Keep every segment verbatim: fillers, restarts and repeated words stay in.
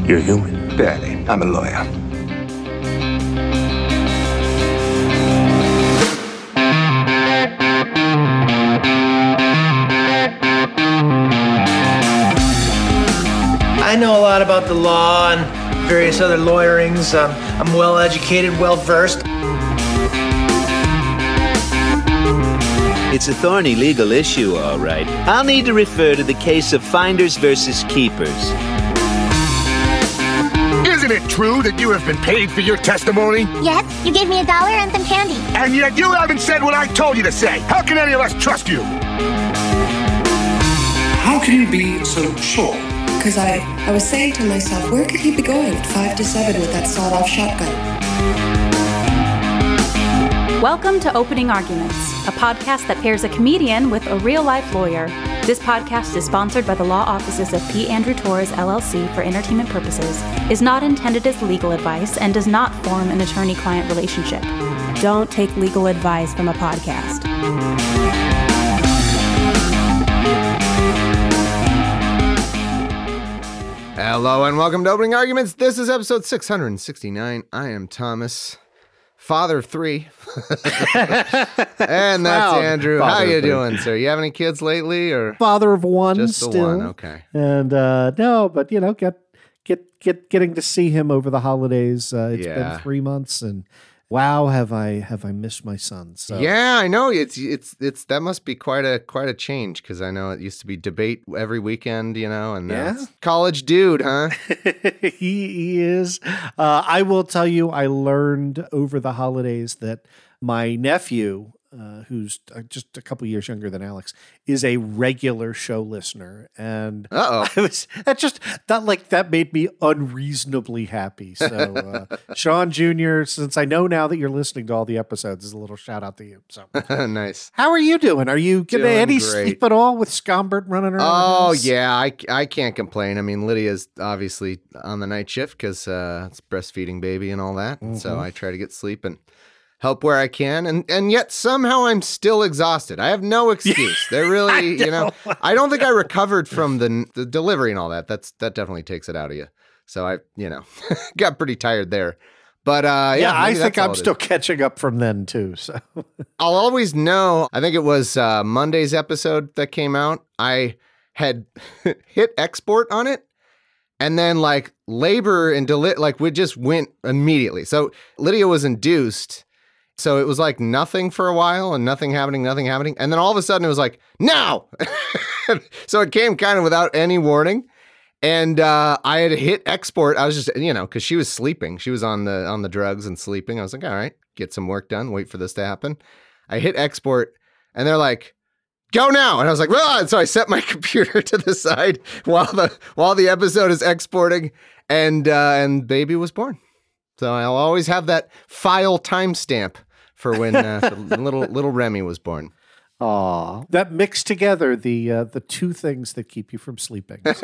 You're human. Barely. I'm a lawyer. I know a lot about the law and various other lawyerings. Um, I'm well educated, well versed. It's a thorny legal issue, all right. I'll need to refer to the case of Finders versus Keepers. Isn't it true that you have been paid for your testimony? Yes, you gave me a dollar and some candy. And yet you haven't said what I told you to say. How can any of us trust you? How can you be so sure? Because I, I was saying to myself, where could he be going at five to seven with that sawed-off shotgun? Welcome to Opening Arguments, a podcast that pairs a comedian with a real-life lawyer. This podcast is sponsored by the law offices of P. Andrew Torres, L L C for entertainment purposes, is not intended as legal advice, and does not form an attorney-client relationship. Don't take legal advice from a podcast. Hello and welcome to Opening Arguments. This is episode six hundred sixty-nine. I am Thomas, father of three. And that's Proud Andrew. father How you of three. doing, sir? You have any kids lately, or Father of one just the still. one? Okay. And uh, no, but you know, get get get getting to see him over the holidays. Uh, it's Yeah. been three months, and wow, have I have I missed my son? So. Yeah, I know. It's it's it's that must be quite a quite a change, because I know it used to be debate every weekend, you know, and now Yeah. it's college dude, huh? he, he is. Uh, I will tell you, I learned over the holidays that my nephew, uh, who's uh, just a couple years younger than Alex, is a regular show listener, and Uh-oh. I was that just that like that made me unreasonably happy. So, uh, Sean Junior, since I know now that you're listening to all the episodes, is a little shout out to you. So, Nice. how are you doing? Are you getting Doing any great. sleep at all with Scombert running around? the Oh house? yeah, I, I can't complain. I mean, Lydia's obviously on the night shift because uh, it's breastfeeding baby and all that, and so Mhm. I try to get sleep and help where I can, and and yet somehow I'm still exhausted. I have no excuse. They're really, you know, I don't think I recovered from the the delivery and all that. That's that definitely takes it out of you. So I, you know, got pretty tired there. But uh, yeah, Yeah, I maybe think that's all I'm it is. still catching up from then too. So. I'll always know. I think it was uh, Monday's episode that came out. I had hit export on it, and then like labor and deli- like we just went immediately. So Lydia was induced. So it was like nothing for a while and nothing happening, nothing happening. And then all of a sudden it was like, now. So it came kind of without any warning. And uh, I had hit export. I was just, you know, because she was sleeping. She was on the on the drugs and sleeping. I was like, all right, get some work done. Wait for this to happen. I hit export, and they're like, go now. And I was like, well, and so I set my computer to the side while the while the episode is exporting, and uh, and baby was born. So I'll always have that file timestamp for when uh, little little Remy was born. Aw, that mixed together the uh, the two things that keep you from sleeping. So.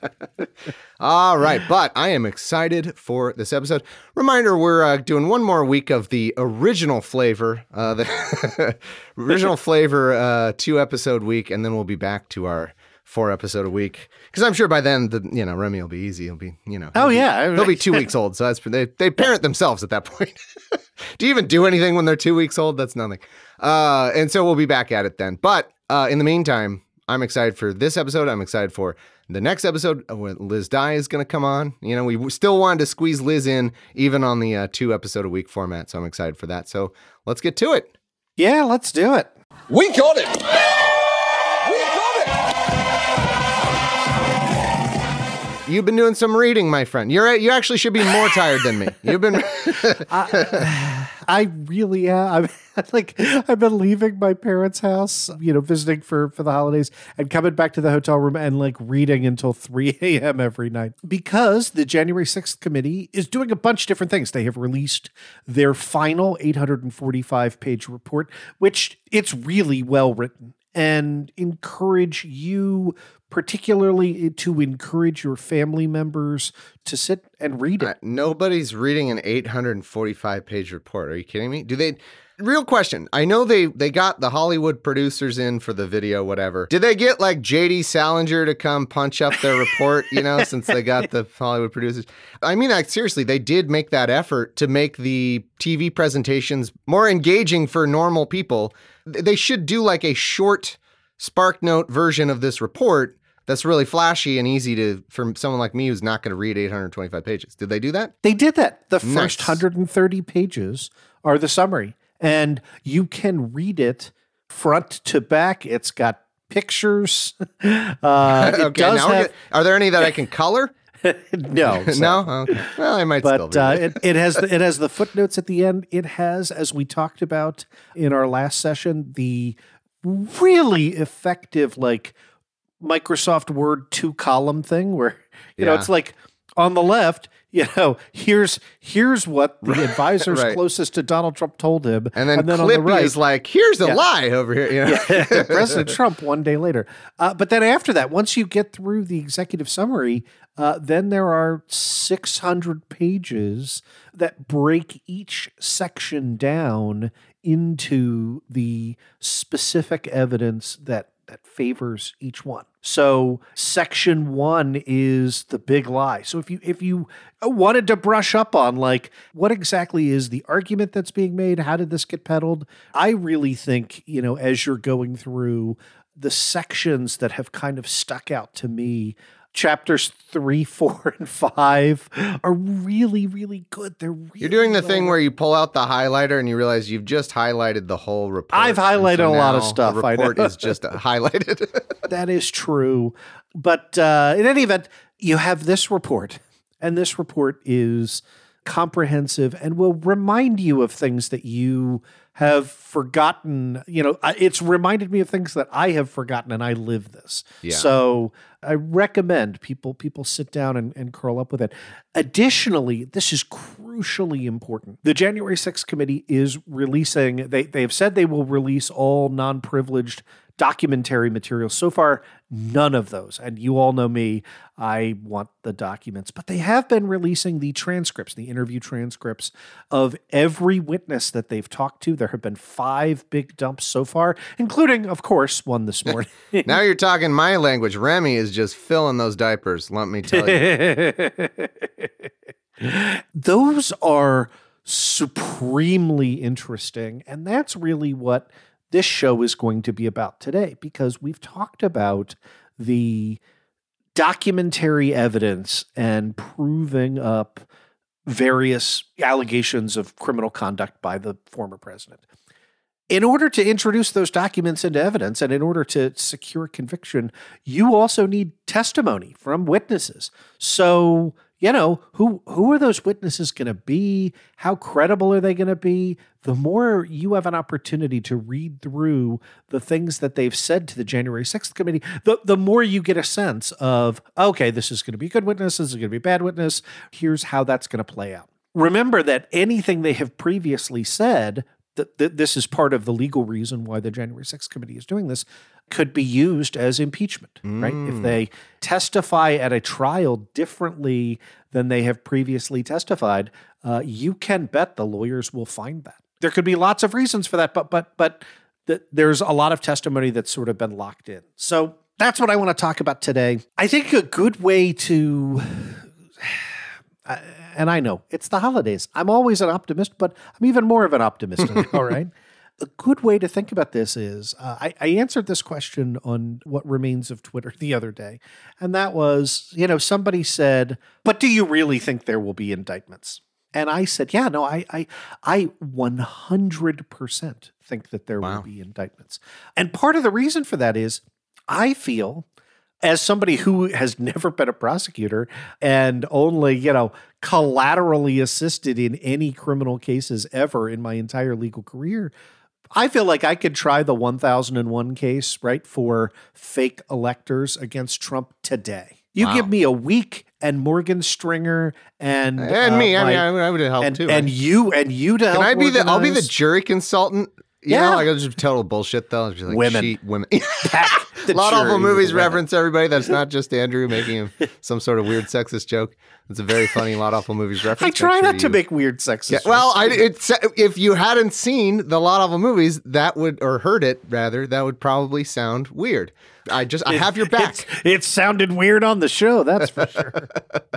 All right, but I am excited for this episode. Reminder, we're uh, doing one more week of the original flavor, uh, the original flavor uh, two episode week, and then we'll be back to our four episode a week. Because I'm sure by then, the you know Remy will be easy. He'll be you know. Oh he'll be- yeah, he'll be two weeks old. So that's they they parent themselves at that point. Do you even do anything when they're two weeks old? That's nothing. Uh, and so we'll be back at it then. But uh, in the meantime, I'm excited for this episode. I'm excited for the next episode when Liz Dye is going to come on. You know, we still wanted to squeeze Liz in even on the uh, two episode a week format. So I'm excited for that. So let's get to it. Yeah, let's do it. We got it. We got it. You've been doing some reading, my friend. You're you actually should be more tired than me. You've been. I, I really am. I'm like I've been leaving my parents' house, you know, visiting for for the holidays, and coming back to the hotel room and like reading until three a.m. every night because the January sixth committee is doing a bunch of different things. They have released their final eight hundred forty-five page report, which it's really well written, and encourage you particularly to encourage your family members to sit and read it. Uh, nobody's reading an eight hundred forty-five page report. Are you kidding me? Do they? real question. I know they, they got the Hollywood producers in for the video, whatever. Did they get like J D Salinger to come punch up their report, you know, since they got the Hollywood producers? I mean, like, seriously, they did make that effort to make the T V presentations more engaging for normal people. They should do like a short SparkNote version of this report that's really flashy and easy to for someone like me who's not going to read eight hundred twenty-five pages. Did they do that? They did that. The Nice. first one hundred thirty pages are the summary, and you can read it front to back. It's got pictures. Uh, it okay, does now we're have, good. Are there any that I can color? no, so- no. Okay. Well, I might still But read uh, it. it, it has the, it has the footnotes at the end. It has, as we talked about in our last session, the really effective like Microsoft Word two column thing where you know Yeah. it's like on the left, you know, here's here's what the advisors Right. closest to Donald Trump told him, And then, on the Clippy right, is like, here's a Yeah. lie over here. You know? yeah, President Trump one day later. Uh, but then after that, once you get through the executive summary, uh, then there are six hundred pages that break each section down into the specific evidence that that favors each one. So section one is the big lie. So if you if you wanted to brush up on like what exactly is the argument that's being made, how did this get peddled? I really think, you know, as you're going through the sections that have kind of stuck out to me, chapters three, four, and five are really, really good. They're really You're doing the well thing where you pull out the highlighter and you realize you've just highlighted the whole report. I've And highlighted so a lot of now stuff, The I report know. is just highlighted. That is true. But uh, in any event, you have this report, and this report is comprehensive and will remind you of things that you have forgotten. You know, I- it's reminded me of things that I have forgotten, and I live this. Yeah. So I recommend people people sit down and, and curl up with it. Additionally, this is crucially important. The January sixth committee is releasing, they, they have said they will release all non-privileged documentary materials. So far, none of those. And you all know me, I want the documents. But they have been releasing the transcripts, the interview transcripts of every witness that they've talked to. There have been five big dumps so far, including, of course, one this morning. Now you're talking my language. Remy is just filling those diapers, let me tell you. Those are supremely interesting. And that's really what this show is going to be about today, because we've talked about the documentary evidence and proving up various allegations of criminal conduct by the former president. In order to introduce those documents into evidence and in order to secure conviction, you also need testimony from witnesses. So, you know, who who are those witnesses going to be? How credible are they going to be? The more you have an opportunity to read through the things that they've said to the January sixth committee, the, the more you get a sense of, okay, this is going to be a good witness, this is going to be a bad witness, here's how that's going to play out. Remember that anything they have previously said, that th- this is part of the legal reason why the January sixth committee is doing this, could be used as impeachment, mm. right? If they testify at a trial differently than they have previously testified, uh, you can bet the lawyers will find that. There could be lots of reasons for that, but but but th- there's a lot of testimony that's sort of been locked in. So that's what I want to talk about today. I think a good way to... And I know it's the holidays. I'm always an optimist, but I'm even more of an optimist. All right. A good way to think about this is uh, I, I answered this question on What Remains of Twitter the other day. And that was, you know, somebody said, but do you really think there will be indictments? And I said, yeah, no, I I, I one hundred percent think that there wow. will be indictments. And part of the reason for that is I feel, as somebody who has never been a prosecutor and only, you know, collaterally assisted in any criminal cases ever in my entire legal career, I feel like I could try the one thousand one case, right, for fake electors against Trump today. You wow. give me a week and Morgan Stringer and and uh, me. my, I mean, I would have helped and, too. And right? you and you to Can help I be the? I'll be the organize. jury consultant. You Yeah. know, like it was just total bullshit though. It's just like Women. She, women. The A lot of jury awful movies with women. reference everybody. That's not just Andrew making him some sort of weird sexist joke. It's a very funny lot of awful movies reference. I Make try sure not to you- make weird sexist. Yeah, well, I, it's, if you hadn't seen the lot of awful movies, that would, or heard it rather, that would probably sound weird. I just, I have your back. It, it sounded weird on the show, that's for sure.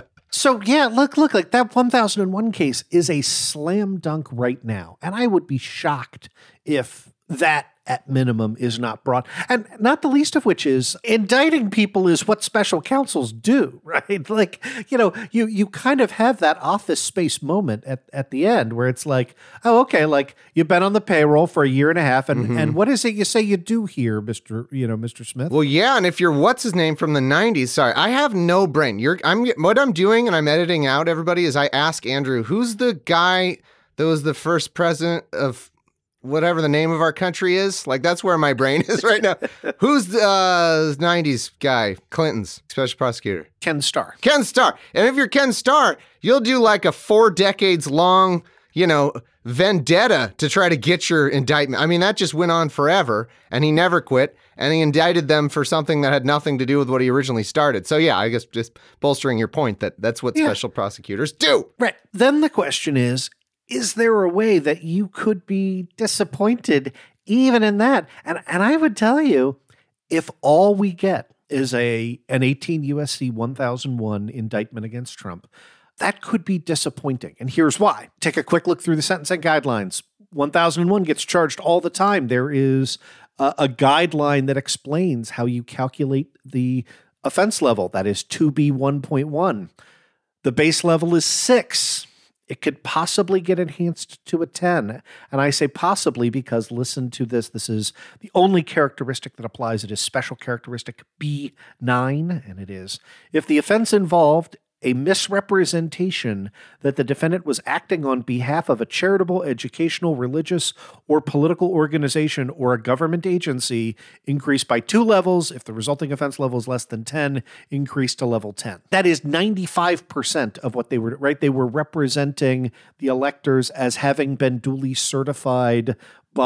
So yeah, look, look, like that one thousand one case is a slam dunk right now. And I would be shocked if that at minimum is not brought. And not the least of which is indicting people is what special counsels do, right? Like, you know, you you kind of have that Office Space moment at, at the end where it's like, oh, okay, like you've been on the payroll for a year and a half. And, Mhm. and what is it you say you do here, Mister, you know, Mister Smith? Well, yeah, and if you're what's his name from the nineties, sorry, I have no brain. You're I'm what I'm doing and I'm editing out everybody is I ask Andrew, who's the guy that was the first president of whatever the name of our country is? Like that's where my brain is right now. Who's the uh, nineties guy? Clinton's special prosecutor. Ken Starr. Ken Starr. And if you're Ken Starr, you'll do like a four decades long, you know, vendetta to try to get your indictment. I mean, that just went on forever and he never quit and he indicted them for something that had nothing to do with what he originally started. So yeah, I guess just bolstering your point that that's what Yeah. special prosecutors do. Right. Then the question is, is there a way that you could be disappointed even in that? And and I would tell you, if all we get is a an eighteen U S C one thousand one indictment against Trump, that could be disappointing. And here's why. Take a quick look through the sentencing guidelines. one thousand one gets charged all the time. There is a, a guideline that explains how you calculate the offense level. That is two B one point one. The base level is six. It could possibly get enhanced to a ten. And I say possibly because listen to this. This is the only characteristic that applies. It is special characteristic B nine, and it is if the offense involved a misrepresentation that the defendant was acting on behalf of a charitable, educational, religious, or political organization or a government agency, increased by two levels. If the resulting offense level is less than ten, increased to level ten. That is ninety-five percent of what they were, right? They were representing the electors as having been duly certified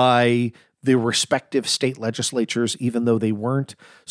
by the respective state legislatures, even though they weren't.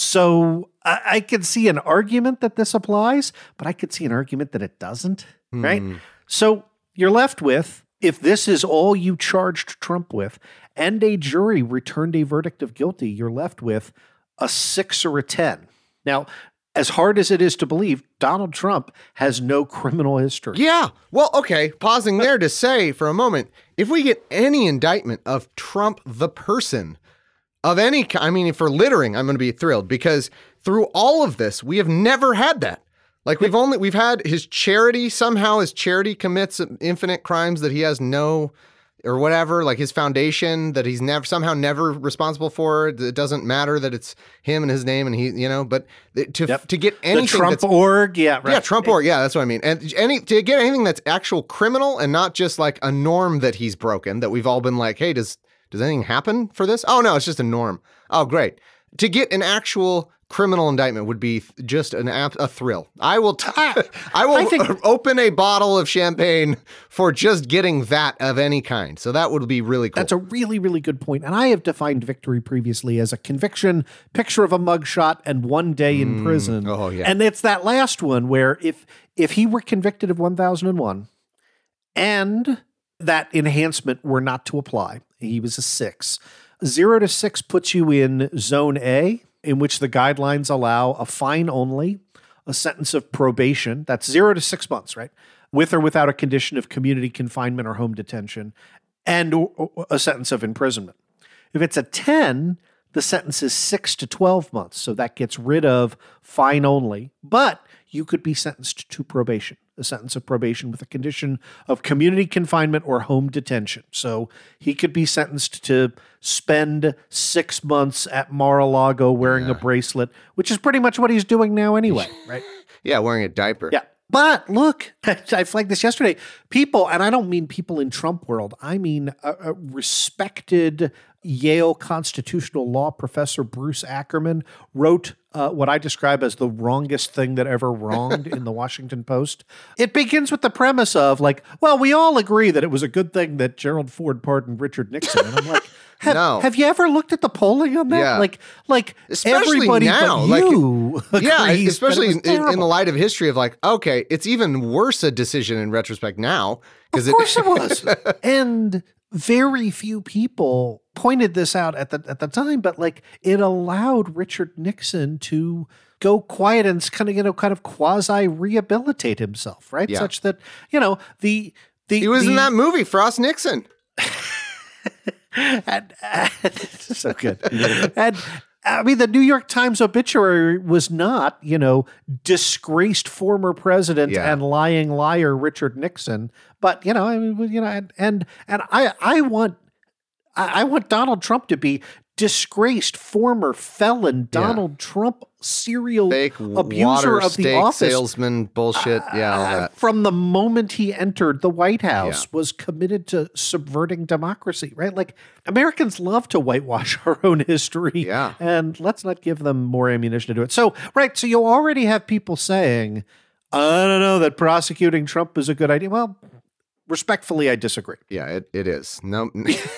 So I, I could see an argument that this applies, but I could see an argument that it doesn't, Hmm. right? So you're left with, if this is all you charged Trump with, and a jury returned a verdict of guilty, you're left with a six or a ten. Now, as hard as it is to believe, Donald Trump has no criminal history. Yeah. Well, okay. Pausing there to say for a moment, if we get any indictment of Trump, the person, of any kind, I mean, for littering, I'm going to be thrilled because through all of this, we have never had that. Like we've only, we've had his charity, somehow his charity commits infinite crimes that he has no, or whatever, like his foundation that he's never, somehow never responsible for. It doesn't matter that it's him and his name and he, you know, but to, Yep. to get anything The Trump that's, org, yeah, right. yeah, Trump org, yeah, that's what I mean. And any to get anything that's actual criminal and not just like a norm that he's broken, that we've all been like, hey, does does anything happen for this? Oh no, it's just a norm. Oh great. To get an actual criminal indictment would be just an ap- a thrill. I will t- I will I think- open a bottle of champagne for just getting that of any kind. So that would be really cool. That's a really, really good point. And I have defined victory previously as a conviction, picture of a mugshot, and one day in prison. Oh, yeah. And it's that last one where if if he were convicted of one thousand one and that enhancement were not to apply, he was a six. Zero to six puts you in zone A, in which the guidelines allow a fine only, a sentence of probation. That's zero to six months, right? With or without a condition of community confinement or home detention, and a sentence of imprisonment. If it's a ten, the sentence is six to twelve months. So that gets rid of fine only, but you could be sentenced to probation, a sentence of probation with a condition of community confinement or home detention. So he could be sentenced to spend six months at Mar-a-Lago wearing Yeah. a bracelet, which is pretty much what he's doing now anyway, right? yeah, wearing a diaper. Yeah. But look, I flagged this yesterday. People, and I don't mean people in Trump world, I mean a, a respected Yale constitutional law professor Bruce Ackerman wrote uh, what I describe as the wrongest thing that ever wronged in the Washington Post. It begins with the premise of like, well, we all agree that it was a good thing that Gerald Ford pardoned Richard Nixon. And I'm like, Have, no. Have you ever looked at the polling on that? Yeah. Like, like especially everybody now, but you like, yeah, agrees especially that it was in, in the light of history of like, okay, it's even worse a decision in retrospect now. Of course it, it was. And very few people pointed this out at the at the time, but like it allowed Richard Nixon to go quiet and kind of, you know, kind of quasi rehabilitate himself, right? Yeah. Such that, you know, the the he was the, in that movie, Frost Nixon. and, and so good. And I mean, the New York Times obituary was not, you know, disgraced former president Yeah. and lying liar Richard Nixon, but you know, I mean, you know, and and, and I I want I, I want Donald Trump to be disgraced former felon Donald yeah. Trump, serial Fake abuser water of the steak office, salesman bullshit. Uh, yeah, all that. From the moment he entered the White House, yeah. was committed to subverting democracy. Right, like Americans love to whitewash our own history. Yeah, and let's not give them more ammunition to do it. So, right, so you already have people saying, "I don't know that prosecuting Trump is a good idea." Well. Respectfully, I disagree. Yeah, it, it is. No.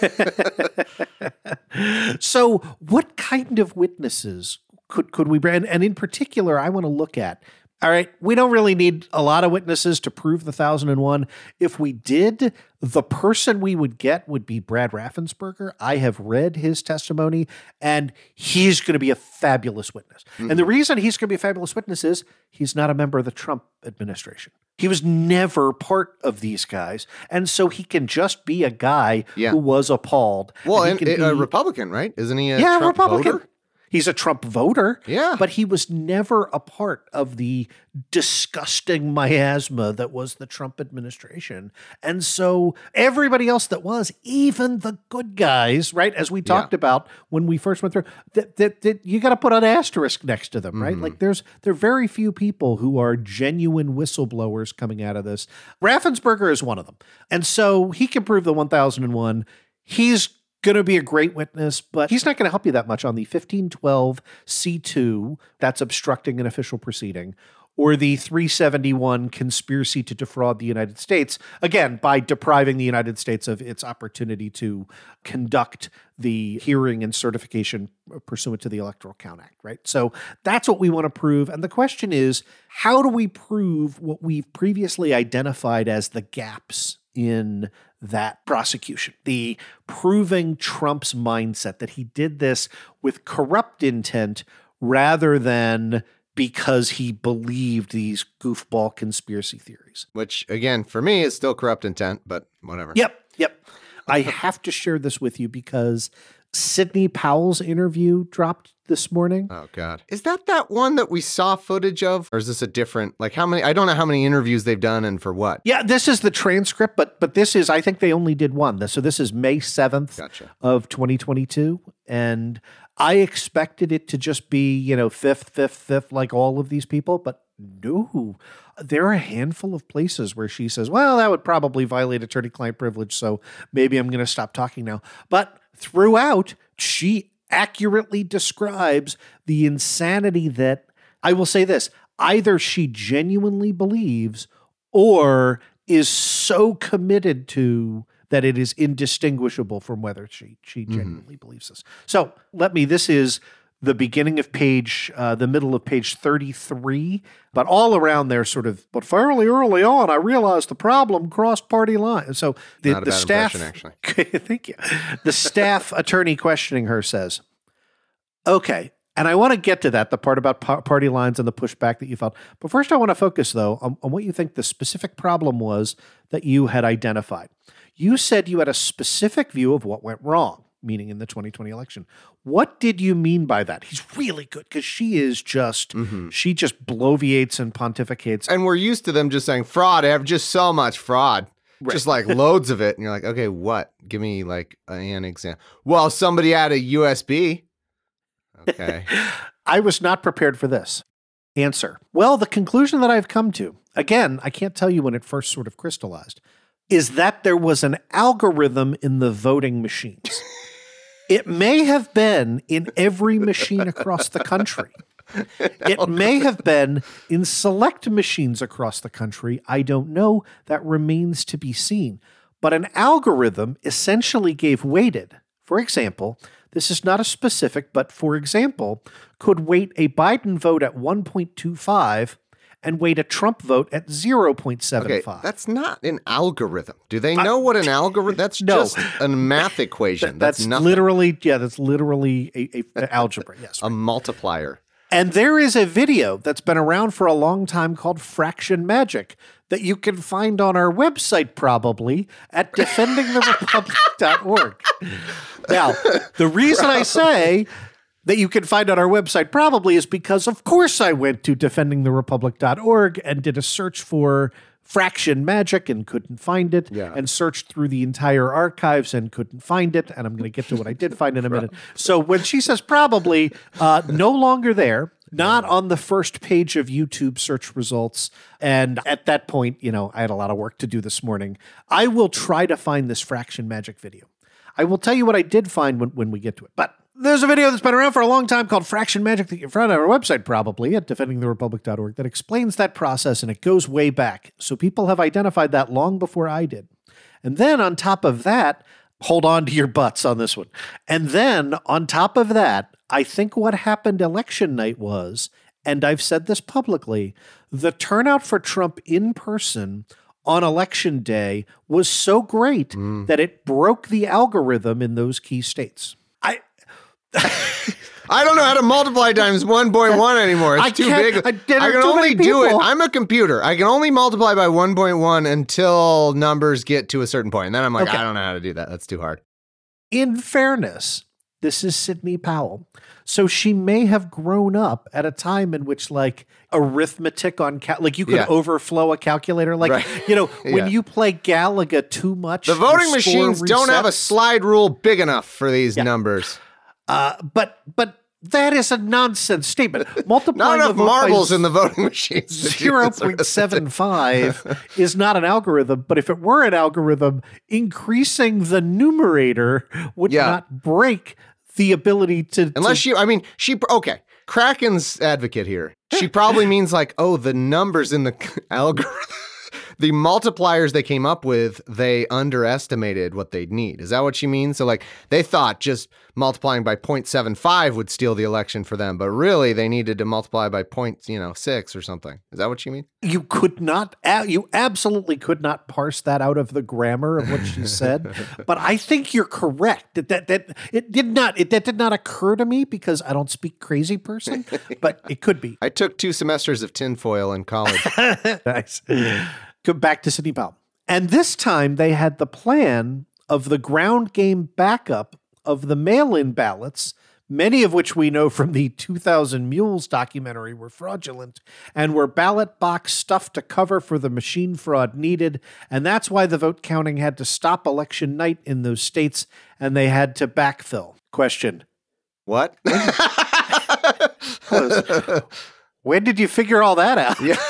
So what kind of witnesses could, could we bring? And, and in particular, I want to look at, all right, we don't really need a lot of witnesses to prove the thousand and one. If we did, the person we would get would be Brad Raffensperger. I have read his testimony, and he's going to be a fabulous witness. Mm-hmm. And the reason he's going to be a fabulous witness is he's not a member of the Trump administration. He was never part of these guys. And so he can just be a guy yeah. who was appalled. Well, and, and and, be, a Republican, right? Isn't he a yeah, Trump Republican. voter? He's a Trump voter. Yeah. But he was never a part of the disgusting miasma that was the Trump administration. And so everybody else that was, even the good guys, right, as we talked yeah. about when we first went through, that, that, that you got to put an asterisk next to them, right? Mm-hmm. Like there's there are very few people who are genuine whistleblowers coming out of this. Raffensperger is one of them. And so he can prove the one thousand one. He's going to be a great witness, but he's not going to help you that much on the fifteen twelve C two, that's obstructing an official proceeding, or the three seventy-one conspiracy to defraud the United States, again, by depriving the United States of its opportunity to conduct the hearing and certification pursuant to the Electoral Count Act, right? So that's what we want to prove. And the question is, how do we prove what we've previously identified as the gaps in that prosecution? The proving Trump's mindset that he did this with corrupt intent rather than because he believed these goofball conspiracy theories. Which, again, for me, is still corrupt intent, but whatever. Yep, yep. I have to share this with you because Sidney Powell's interview dropped this morning. Oh, God. Is that that one that we saw footage of? Or is this a different, like how many, I don't know how many interviews they've done and for what. Yeah, this is the transcript, but but this is, I think they only did one. So this is May seventh gotcha. of twenty twenty-two. And I expected it to just be, you know, fifth, fifth, fifth, like all of these people, but no. There are a handful of places where she says, well, that would probably violate attorney-client privilege, so maybe I'm going to stop talking now. But throughout, she accurately describes the insanity that, I will say this, either she genuinely believes or is so committed to that it is indistinguishable from whether she, she genuinely mm-hmm. believes this. So let me, this is the beginning of page, uh, the middle of page thirty-three, but all around there sort of, but fairly early on, I realized the problem crossed party lines. So the, Not a the bad staff, impression, actually. Thank you. The staff attorney questioning her says, okay, and I want to get to that, the part about par- party lines and the pushback that you felt. But first I want to focus, though, on, on what you think the specific problem was that you had identified. You said you had a specific view of what went wrong, meaning in the twenty twenty election. What did you mean by that? He's really good because she is just, mm-hmm. she just bloviates and pontificates. And we're used to them just saying fraud. I have just so much fraud. Right. Just like loads of it. And you're like, okay, what? Give me like an example. Well, somebody had a U S B. Okay. I was not prepared for this. Answer. Well, the conclusion that I've come to, again, I can't tell you when it first sort of crystallized, is that there was an algorithm in the voting machines. It may have been in every machine across the country. It may have been in select machines across the country. I don't know. That remains to be seen. But an algorithm essentially gave weighted For example, this is not a specific, but for example, could weight a Biden vote at one point two five and weight a Trump vote at zero point seven five. Okay, that's not an algorithm. Do they know I, what an algorithm? That's no. just a math equation. That, that's that's literally, yeah, that's literally a, a, a algebra. Yes, right. A multiplier. And there is a video that's been around for a long time called Fraction Magic that you can find on our website probably at defending the republic dot org. Now, the reason I say that you can find on our website probably is because, of course, I went to defending the republic dot org and did a search for Fraction Magic and couldn't find it, yeah. and searched through the entire archives and couldn't find it. And I'm going to get to what I did find in a minute. So when she says probably, uh, no longer there, not on the first page of YouTube search results. And at that point, you know, I had a lot of work to do this morning. I will try to find this Fraction Magic video. I will tell you what I did find when, when we get to it. But there's a video that's been around for a long time called Fraction Magic that you can find on our website probably at defending the republic dot org that explains that process, and it goes way back. So people have identified that long before I did. And then on top of that, hold on to your butts on this one. And then on top of that, I think what happened election night was, and I've said this publicly, the turnout for Trump in person on election day was so great mm. that it broke the algorithm in those key states. I I don't know how to multiply times one point one anymore. It's I too can't, big. I, did I can too only many do it. people. I'm a computer. I can only multiply by one point one until numbers get to a certain point. And then I'm like, Okay. I don't know how to do that. That's too hard. In fairness, this is Sidney Powell. So she may have grown up at a time in which, like, arithmetic on cal- like you could Yeah. overflow a calculator. Like, Right. you know, when Yeah. you play Galaga too much, The voting your machines score don't have a resets. slide rule big enough for these Yeah. numbers. Uh, but but that is a nonsense statement. Not Multiplying enough the vote by marbles in the voting machines. to do zero this point seven five is not an algorithm, but if it were an algorithm, increasing the numerator would Yeah. not break the ability to... Unless to, you, I mean, she, okay, Kraken's advocate here. She probably means like, oh, the numbers in the algorithm, the multipliers they came up with, they underestimated what they'd need. Is that what she means? So like, they thought just multiplying by zero point seven five would steal the election for them, but really they needed to multiply by point, you know, six or something. Is that what you mean? You could not, you absolutely could not parse that out of the grammar of what she said. But I think you're correct that that, that it did not, it, that did not occur to me because I don't speak crazy person, but it could be. I took two semesters of tinfoil in college. Nice. Go back to Sidney Powell. And this time they had the plan of the ground game backup of the mail-in ballots, many of which we know from the two thousand Mules documentary were fraudulent and were ballot box stuff to cover for the machine fraud needed. And that's why the vote counting had to stop election night in those states and they had to backfill. Question. What? When did you figure all that out? Yeah.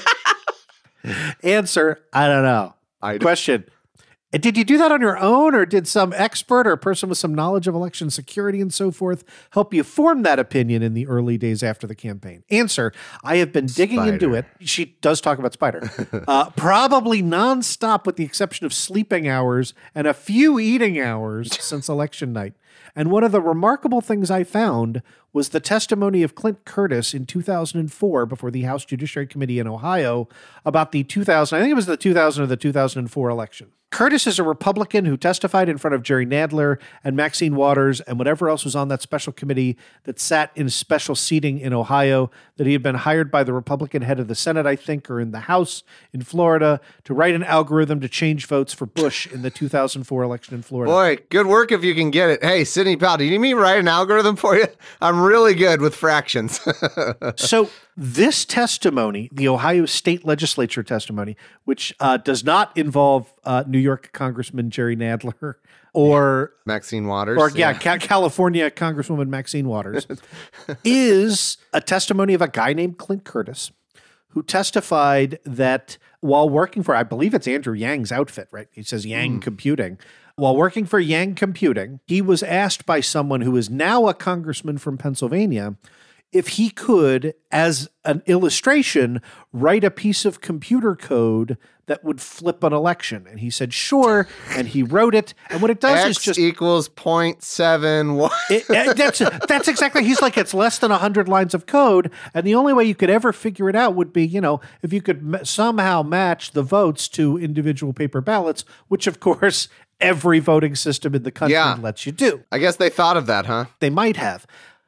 Answer, I don't know. I don't. Question, did you do that on your own or did some expert or person with some knowledge of election security and so forth help you form that opinion in the early days after the campaign? Answer, I have been digging Spider. into it. She does talk about Spider. uh, probably nonstop with the exception of sleeping hours and a few eating hours since election night. And one of the remarkable things I found was the testimony of Clint Curtis in two thousand four before the House Judiciary Committee in Ohio about the two thousand, I think it was the two thousand or the two thousand four election. Curtis is a Republican who testified in front of Jerry Nadler and Maxine Waters and whatever else was on that special committee that sat in special seating in Ohio, that he had been hired by the Republican head of the Senate, I think, or in the House in Florida to write an algorithm to change votes for Bush in the two thousand four election in Florida. Boy, good work if you can get it. Hey, Sidney Powell, do you need me to write an algorithm for you? I'm really good with fractions. So this testimony, the Ohio State Legislature testimony, which uh, does not involve uh, New York Congressman Jerry Nadler or Maxine Waters. or yeah, Ca- California Congresswoman Maxine Waters, is a testimony of a guy named Clint Curtis who testified that while working for, I believe it's Andrew Yang's outfit, right? He says Yang mm. Computing. While working for Yang Computing, he was asked by someone who is now a congressman from Pennsylvania if he could, as an illustration, write a piece of computer code that would flip an election. And he said, sure. And he wrote it. And what it does X is just equals zero point seven one. It, it, that's, that's exactly, he's like, it's less than one hundred lines of code. And the only way you could ever figure it out would be, you know, if you could m- somehow match the votes to individual paper ballots, which of course every voting system in the country Yeah. lets you do. I guess they thought of that, huh? They might have.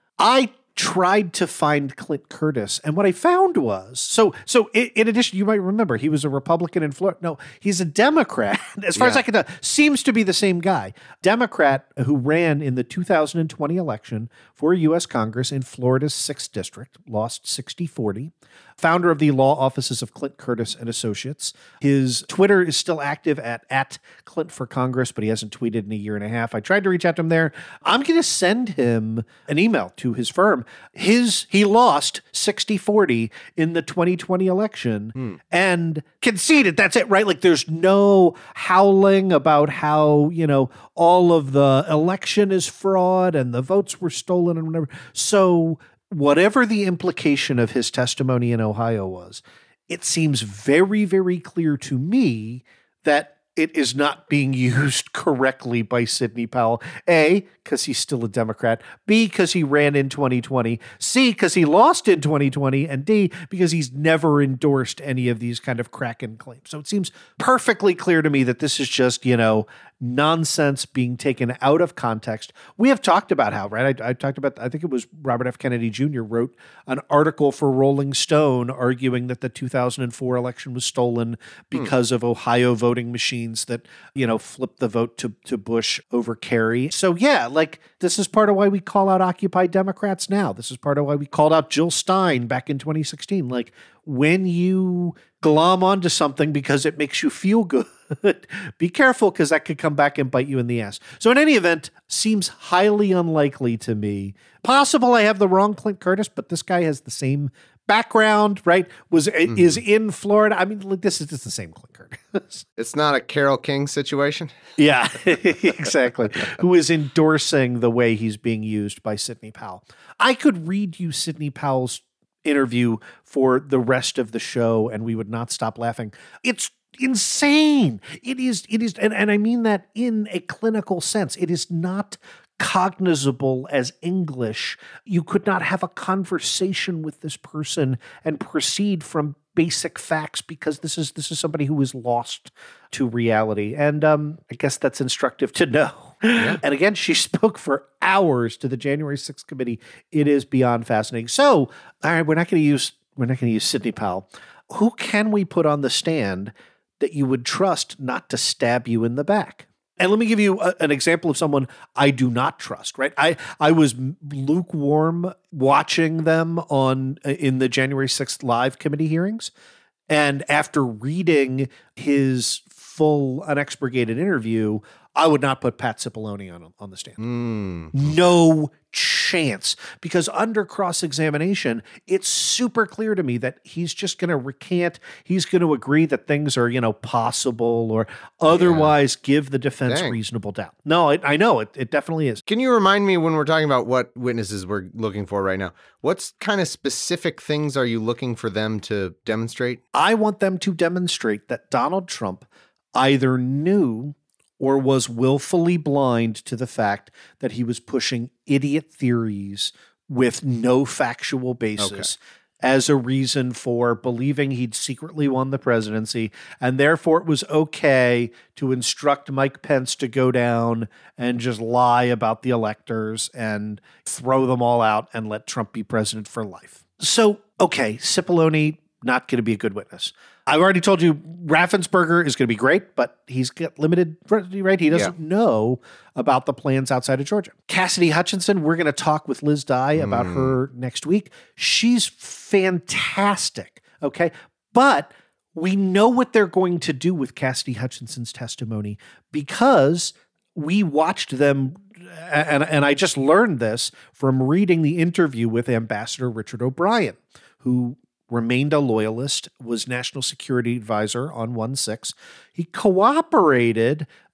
I tried to find Clint Curtis, and what I found was, so so in, in addition, you might remember, he was a Republican in Florida. No, he's a Democrat, as far Yeah. as I can tell, seems to be the same guy. Democrat who ran in the two thousand twenty election for U S Congress in Florida's sixth District, lost sixty forty. Founder of the law offices of Clint Curtis and Associates. His Twitter is still active at, at Clint for Congress, but he hasn't tweeted in a year and a half. I tried to reach out to him there. I'm going to send him an email to his firm. His He lost sixty forty in the twenty twenty election hmm. and conceded. That's it, right? Like there's no howling about how, you know, all of the election is fraud and the votes were stolen and whatever. So whatever the implication of his testimony in Ohio was, it seems very, very clear to me that it is not being used correctly by Sidney Powell. A, because he's still a Democrat. B, because he ran in twenty twenty. C, because he lost in twenty twenty. And D, because he's never endorsed any of these kind of Kraken claims. So it seems perfectly clear to me that this is just, you know, nonsense being taken out of context. We have talked about how, right? I, I talked about, I think it was Robert F. Kennedy Junior wrote an article for Rolling Stone arguing that the two thousand four election was stolen because hmm. of Ohio voting machines that, you know, flipped the vote to, to Bush over Kerry. So yeah, like this is part of why we call out Occupy Democrats now. This is part of why we called out Jill Stein back in twenty sixteen. Like when you glom onto something because it makes you feel good, be careful because that could come back and bite you in the ass. So in any event, seems highly unlikely to me. Possible I have the wrong Clint Curtis, but this guy has the same background, right? Was mm-hmm. is in Florida. I mean, like, this is just the same Clint Curtis. It's not a Carole King situation. Yeah, exactly. Who is endorsing the way he's being used by Sidney Powell. I could read you Sidney Powell's interview for the rest of the show and we would not stop laughing. It's insane. It is, it is, and, and I mean that in a clinical sense. It is not cognizable as English. You could not have a conversation with this person and proceed from basic facts because this is this is somebody who is lost to reality. And um, I guess that's instructive to know. Yeah. And again, she spoke for hours to the January sixth committee. It is beyond fascinating. So, all right, we're not going to use we're not going to use Sidney Powell. Who can we put on the stand that you would trust not to stab you in the back? And let me give you a, an example of someone I do not trust, right? I, I was lukewarm watching them on in the January sixth live committee hearings. And after reading his full unexpurgated interview, I would not put Pat Cipollone on, on the stand. Mm. No chance. Because under cross-examination, it's super clear to me that he's just going to recant. He's going to agree that things are, you know, possible or otherwise yeah. give the defense Dang. reasonable doubt. No, it, I know. It, it definitely is. Can you remind me when we're talking about what witnesses we're looking for right now, what kind of specific things are you looking for them to demonstrate? I want them to demonstrate that Donald Trump either knew or was willfully blind to the fact that he was pushing idiot theories with no factual basis okay. as a reason for believing he'd secretly won the presidency, and therefore it was okay to instruct Mike Pence to go down and just lie about the electors and throw them all out and let Trump be president for life. So, okay, Cipollone, not going to be a good witness. I've already told you Raffensperger is going to be great, but he's got limited, right? He doesn't yeah. know about the plans outside of Georgia. Cassidy Hutchinson, we're going to talk with Liz Dye about mm. her next week. She's fantastic, okay? But we know what they're going to do with Cassidy Hutchinson's testimony because we watched them, and, and I just learned this from reading the interview with Ambassador Richard O'Brien, who remained a loyalist, was national security advisor on one six. He cooperated, but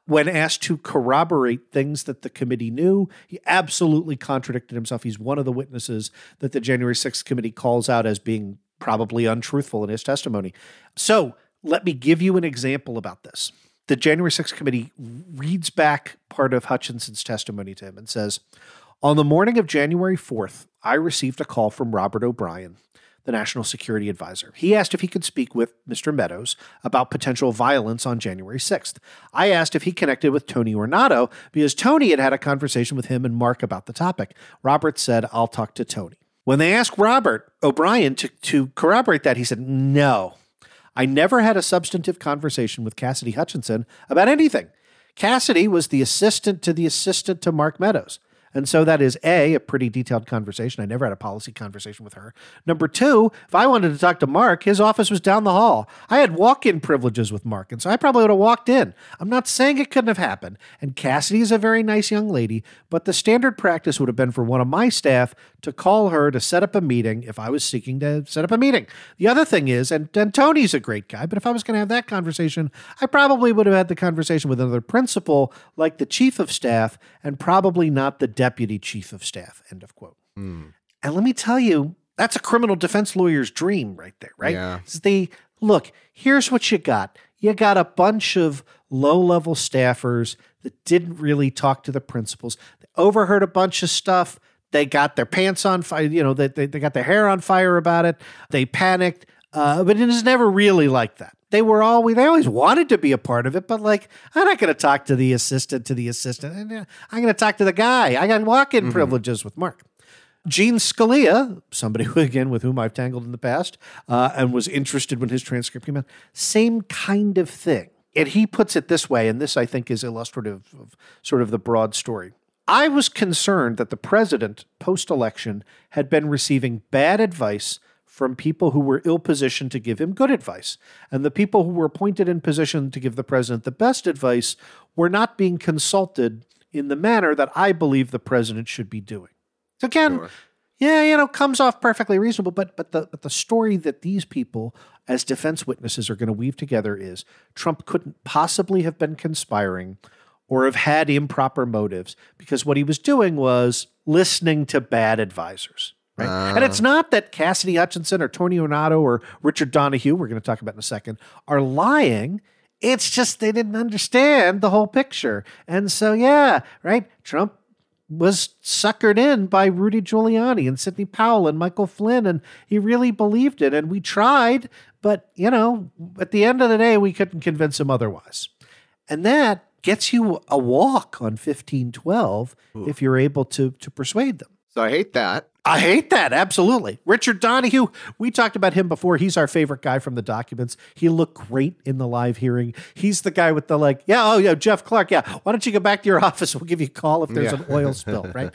When asked to corroborate things that the committee knew, he absolutely contradicted himself. He's one of the witnesses that the January sixth committee calls out as being probably untruthful in his testimony. So let me give you an example about this. The January sixth committee reads back part of Hutchinson's testimony to him and says, on the morning of January fourth, I received a call from Robert O'Brien, the National Security Advisor. He asked if he could speak with Mister Meadows about potential violence on January sixth. I asked if he connected with Tony Ornato because Tony had had a conversation with him and Mark about the topic. Robert said, I'll talk to Tony. When they asked Robert O'Brien to, to corroborate that, he said, no. I never had a substantive conversation with Cassidy Hutchinson about anything. Cassidy was the assistant to the assistant to Mark Meadows. And so that is A, a pretty detailed conversation. I never had a policy conversation with her. Number two, if I wanted to talk to Mark, his office was down the hall. I had walk-in privileges with Mark, and so I probably would have walked in. I'm not saying it couldn't have happened. And Cassidy is a very nice young lady, but the standard practice would have been for one of my staff to call her to set up a meeting if I was seeking to set up a meeting. The other thing is, and, and Tony's a great guy, but if I was going to have that conversation, I probably would have had the conversation with another principal like the chief of staff and probably not the deputy chief of staff, end of quote. Mm. And let me tell you, that's a criminal defense lawyer's dream right there, right? Yeah. It's the, look, here's what you got. You got a bunch of low-level staffers that didn't really talk to the principals. They overheard a bunch of stuff. They got their pants on fire, you know, they, they, they got their hair on fire about it. They panicked, uh, but it was never really like that. They were always, they always wanted to be a part of it, but like, I'm not going to talk to the assistant to the assistant. I'm going to talk to the guy. I got walk-in mm-hmm. privileges with Mark. Gene Scalia, somebody who, again, with whom I've tangled in the past, uh, and was interested when his transcript came out, same kind of thing. And he puts it this way, and this I think is illustrative of sort of the broad story. I was concerned that the president, post-election, had been receiving bad advice from people who were ill-positioned to give him good advice. And the people who were appointed in position to give the president the best advice were not being consulted in the manner that I believe the president should be doing. So again, sure. yeah, you know, comes off perfectly reasonable, but but the but the story that these people as defense witnesses are going to weave together is Trump couldn't possibly have been conspiring or have had improper motives because what he was doing was listening to bad advisors. Right? Uh. And it's not that Cassidy Hutchinson or Tony Ornato or Richard Donahue, we're going to talk about in a second, are lying. It's just they didn't understand the whole picture. And so, yeah, right, Trump was suckered in by Rudy Giuliani and Sidney Powell and Michael Flynn, and he really believed it. And we tried, but, you know, at the end of the day, we couldn't convince him otherwise. And that gets you a walk on fifteen twelve Ooh. If you're able to to persuade them. So I hate that. I hate that, absolutely. Richard Donahue, we talked about him before. He's our favorite guy from the documents. He looked great in the live hearing. He's the guy with the like, yeah, oh yeah, Jeff Clark, yeah. Why don't you go back to your office? We'll give you a call if there's yeah. an oil spill, right?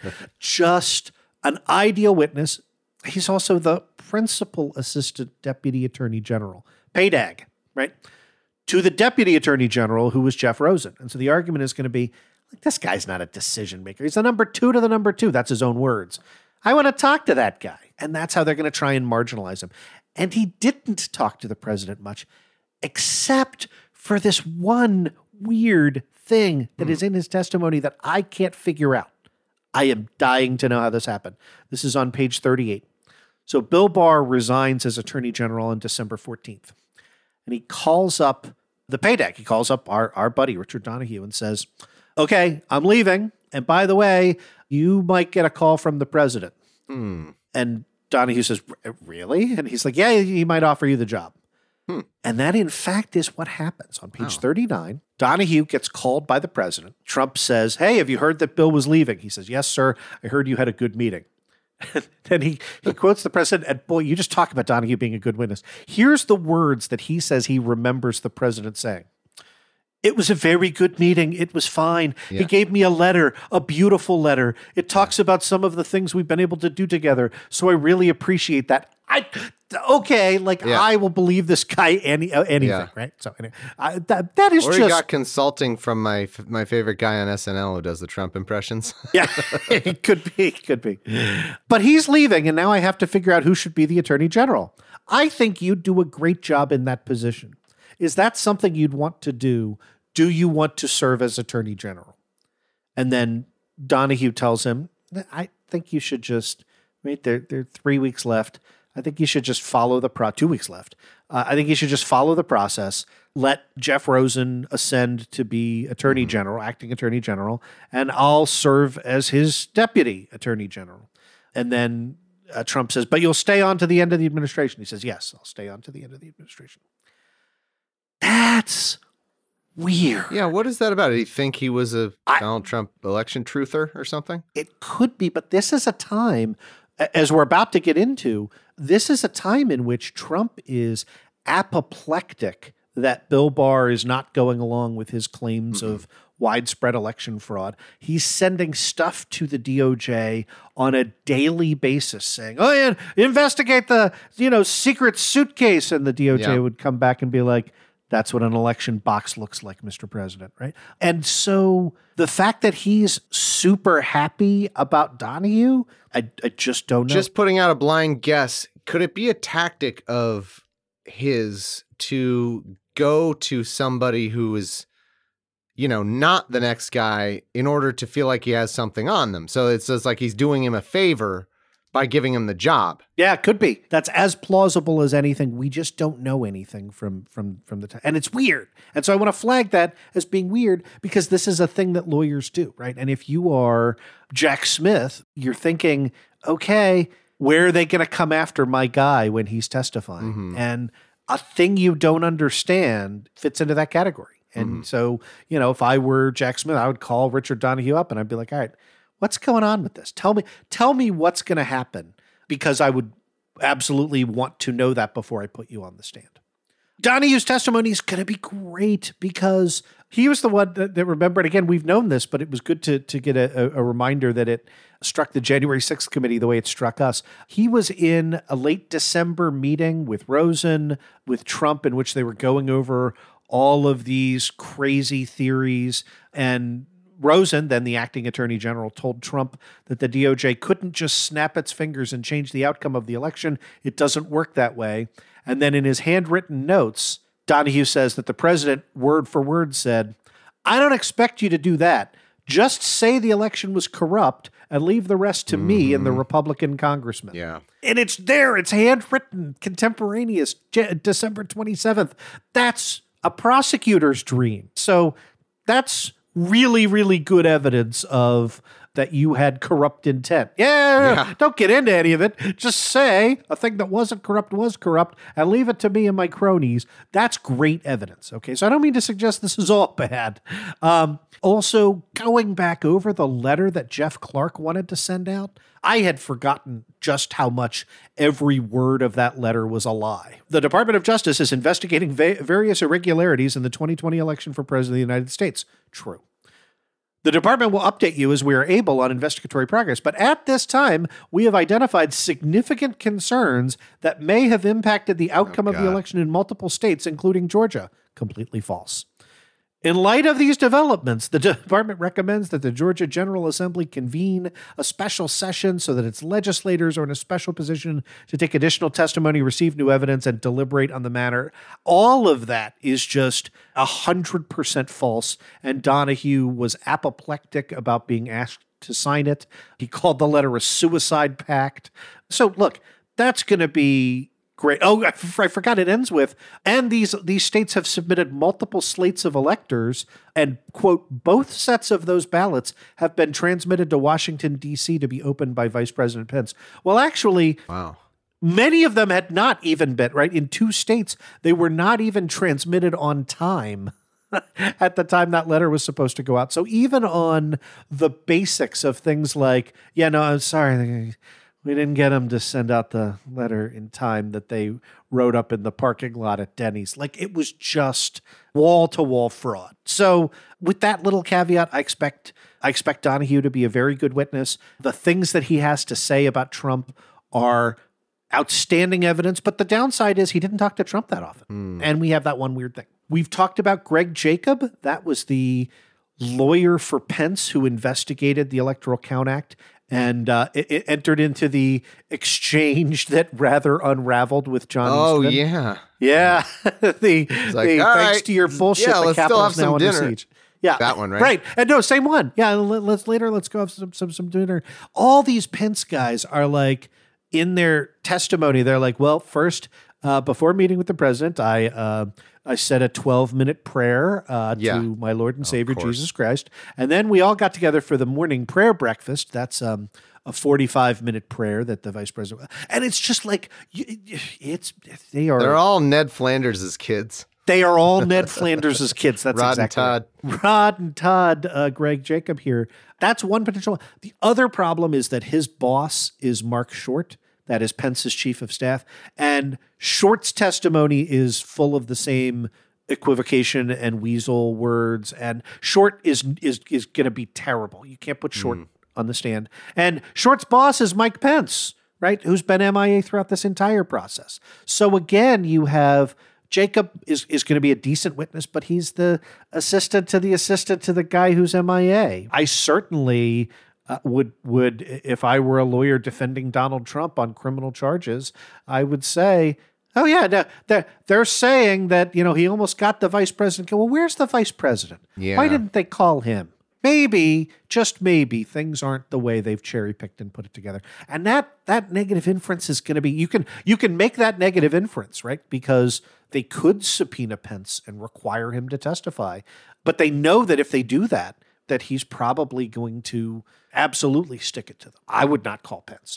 Just an ideal witness. He's also the principal assistant deputy attorney general, P A D A G, right? To the deputy attorney general, who was Jeff Rosen. And so the argument is going to be, like, this guy's not a decision maker. He's the number two to the number two. That's his own words. I want to talk to that guy. And that's how they're going to try and marginalize him. And he didn't talk to the president much, except for this one weird thing that mm. is in his testimony that I can't figure out. I am dying to know how this happened. This is on page thirty-eight. So Bill Barr resigns as attorney general on December fourteenth. And he calls up the P A D A G. He calls up our, our buddy, Richard Donahue, and says, okay, I'm leaving. And by the way, you might get a call from the president. Hmm. And Donahue says, really? And he's like, yeah, he might offer you the job. Hmm. And that, in fact, is what happens. On page wow. thirty-nine, Donahue gets called by the president. Trump says, hey, have you heard that Bill was leaving? He says, yes, sir. I heard you had a good meeting. Then he, he quotes the president, and boy, you just talk about Donahue being a good witness. Here's the words that he says he remembers the president saying. It was a very good meeting. It was fine. Yeah. He gave me a letter, a beautiful letter. It talks yeah. about some of the things we've been able to do together. So I really appreciate that. I okay, like yeah. I will believe this guy any uh, anything, yeah. right? So anyway, I, that that is or just. Or he got consulting from my my favorite guy on S N L who does the Trump impressions. Yeah, it could be, it could be. But he's leaving, and now I have to figure out who should be the attorney general. I think you'd do a great job in that position. Is that something you'd want to do do you want to serve as attorney general? And then Donahue tells him, I think you should just, wait, there, there are three weeks left. I think you should just follow the pro, two weeks left. Uh, I think you should just follow the process. Let Jeff Rosen ascend to be attorney general, acting attorney general, and I'll serve as his deputy attorney general. And then uh, Trump says, but you'll stay on to the end of the administration. He says, yes, I'll stay on to the end of the administration. That's weird. Yeah, what is that about? Did he think he was a I, Donald Trump election truther or something? It could be, but this is a time, as we're about to get into, this is a time in which Trump is apoplectic that Bill Barr is not going along with his claims mm-hmm. of widespread election fraud. He's sending stuff to the D O J on a daily basis saying, oh, yeah, investigate the, you know, secret suitcase. And the D O J yeah. would come back and be like, that's what an election box looks like, Mister President, right? And so the fact that he's super happy about Donahue, I, I just don't know. Just putting out a blind guess, could it be a tactic of his to go to somebody who is, you know, not the next guy in order to feel like he has something on them? So it's just like he's doing him a favor by giving him the job. Yeah, it could be. That's as plausible as anything. We just don't know anything from from from the time. And it's weird. And so I want to flag that as being weird because this is a thing that lawyers do, right? And if you are Jack Smith, you're thinking, okay, where are they going to come after my guy when he's testifying? Mm-hmm. And a thing you don't understand fits into that category. And mm-hmm. so, you know, if I were Jack Smith, I would call Richard Donahue up and I'd be like, all right, what's going on with this? Tell me, tell me what's going to happen, because I would absolutely want to know that before I put you on the stand. Donahue's testimony is going to be great because he was the one that, that remembered. Again, we've known this, but it was good to, to get a, a reminder that it struck the January sixth committee the way it struck us. He was in a late December meeting with Rosen, with Trump, in which they were going over all of these crazy theories. And Rosen, then the acting attorney general, told Trump that the D O J couldn't just snap its fingers and change the outcome of the election. It doesn't work that way. And then in his handwritten notes, Donahue says that the president, word for word, said, I don't expect you to do that. Just say the election was corrupt and leave the rest to mm-hmm. me and the Republican congressman. Yeah. And it's there. It's handwritten, contemporaneous, J- December twenty-seventh. That's a prosecutor's dream. So that's really, really good evidence of that you had corrupt intent. Yeah, yeah, don't get into any of it. Just say a thing that wasn't corrupt was corrupt and leave it to me and my cronies. That's great evidence. Okay, so I don't mean to suggest this is all bad. Um, also, going back over the letter that Jeff Clark wanted to send out, I had forgotten just how much every word of that letter was a lie. The Department of Justice is investigating va- various irregularities in the twenty twenty election for President of the United States. True. The department will update you as we are able on investigatory progress, but at this time, we have identified significant concerns that may have impacted the outcome oh, of the election in multiple states, including Georgia. Completely false. In light of these developments, the department recommends that the Georgia General Assembly convene a special session so that its legislators are in a special position to take additional testimony, receive new evidence, and deliberate on the matter. All of that is just one hundred percent false, and Donahue was apoplectic about being asked to sign it. He called the letter a suicide pact. So look, that's going to be great. Oh, I, f- I forgot it ends with, and these these states have submitted multiple slates of electors, and, quote, both sets of those ballots have been transmitted to Washington, D C to be opened by Vice President Pence. Well, actually, wow. Many of them had not even been, right? In two states, they were not even transmitted on time at the time that letter was supposed to go out. So even on the basics of things like, yeah, no, I'm sorry, we didn't get them to send out the letter in time that they wrote up in the parking lot at Denny's. Like, it was just wall-to-wall fraud. So with that little caveat, I expect I expect Donahue to be a very good witness. The things that he has to say about Trump are outstanding evidence, but the downside is he didn't talk to Trump that often. Mm. And we have that one weird thing. We've talked about Greg Jacob. That was the lawyer for Pence who investigated the Electoral Count Act and uh, it, it entered into the exchange that rather unraveled with John Oh, Eastman. yeah. Yeah. the, like, the all thanks right, to your bullshit, yeah, the let's still Capitol's have now some under dinner. siege. Yeah. That one, right? Right. And no, same one. Yeah. Let, let's later, let's go have some, some, some dinner. All these Pence guys are like, in their testimony, they're like, well, first, uh, before meeting with the president, I uh, I said a twelve-minute prayer uh, Yeah. to my Lord and Of Savior, course. Jesus Christ. And then we all got together for the morning prayer breakfast. That's um, a forty-five-minute prayer that the vice president... And it's just like, y- y- it's they are... They're all Ned Flanders' kids. They are all Ned Flanders' kids. That's Rod exactly and Todd. right. Rod and Todd, uh, Greg Jacob here. That's one potential. The other problem is that his boss is Mark Short. That is Pence's chief of staff. And Short's testimony is full of the same equivocation and weasel words. And Short is is is going to be terrible. You can't put Short mm. on the stand. And Short's boss is Mike Pence, right? Who's been M I A throughout this entire process. So again, you have... Jacob is, is going to be a decent witness, but he's the assistant to the assistant to the guy who's M I A. I certainly uh, would, would, if I were a lawyer defending Donald Trump on criminal charges, I would say, oh yeah, they're, they're saying that, you know, he almost got the vice president. Well, where's the vice president? Yeah. Why didn't they call him? Maybe, just maybe, things aren't the way they've cherry-picked and put it together. And that that negative inference is going to be, you can you can make that negative inference, right? Because they could subpoena Pence and require him to testify. But they know that if they do that, that he's probably going to absolutely stick it to them. I would not call Pence.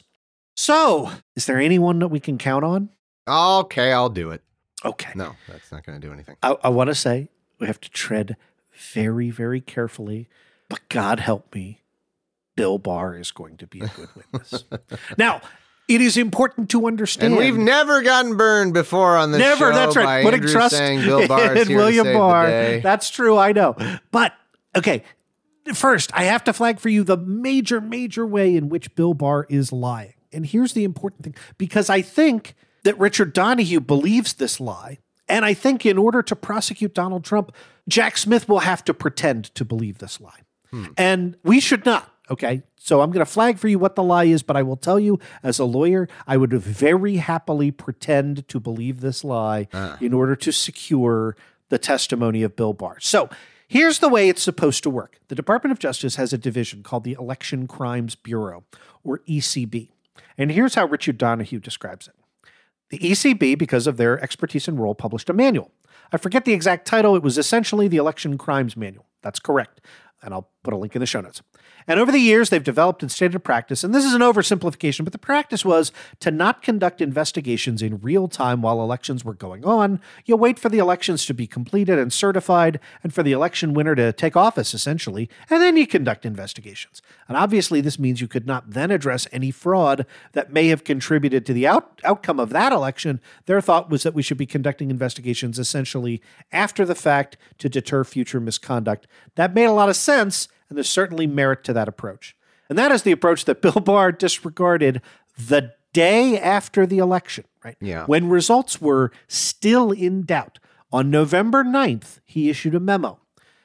So, is there anyone that we can count on? Okay, I'll do it. Okay. No, that's not going to do anything. I, I want to say we have to tread very, very carefully. But God help me, Bill Barr is going to be a good witness. Now, it is important to understand. And we've never gotten burned before on this never, show. Never, that's right. By Putting Andrew trust saying Bill Barr is in here William to save Barr. the day. That's true, I know. But, okay, first, I have to flag for you the major, major way in which Bill Barr is lying. And here's the important thing, because I think that Richard Donahue believes this lie. And I think in order to prosecute Donald Trump, Jack Smith will have to pretend to believe this lie. Hmm. And we should not, okay? So I'm going to flag for you what the lie is, but I will tell you as a lawyer, I would very happily pretend to believe this lie uh. in order to secure the testimony of Bill Barr. So here's the way it's supposed to work. The Department of Justice has a division called the Election Crimes Bureau, or E C B. And here's how Richard Donahue describes it. The E C B, because of their expertise and role, published a manual. I forget the exact title. It was essentially the Election Crimes Manual. That's correct. And I'll put a link in the show notes. And over the years, they've developed and stated a practice, and this is an oversimplification, but the practice was to not conduct investigations in real time while elections were going on. You wait for the elections to be completed and certified, and for the election winner to take office, essentially, and then you conduct investigations. And obviously, this means you could not then address any fraud that may have contributed to the out- outcome of that election. Their thought was that we should be conducting investigations essentially after the fact to deter future misconduct. That made a lot of sense. And there's certainly merit to that approach. And that is the approach that Bill Barr disregarded the day after the election, right? Yeah. When results were still in doubt. On November ninth, he issued a memo.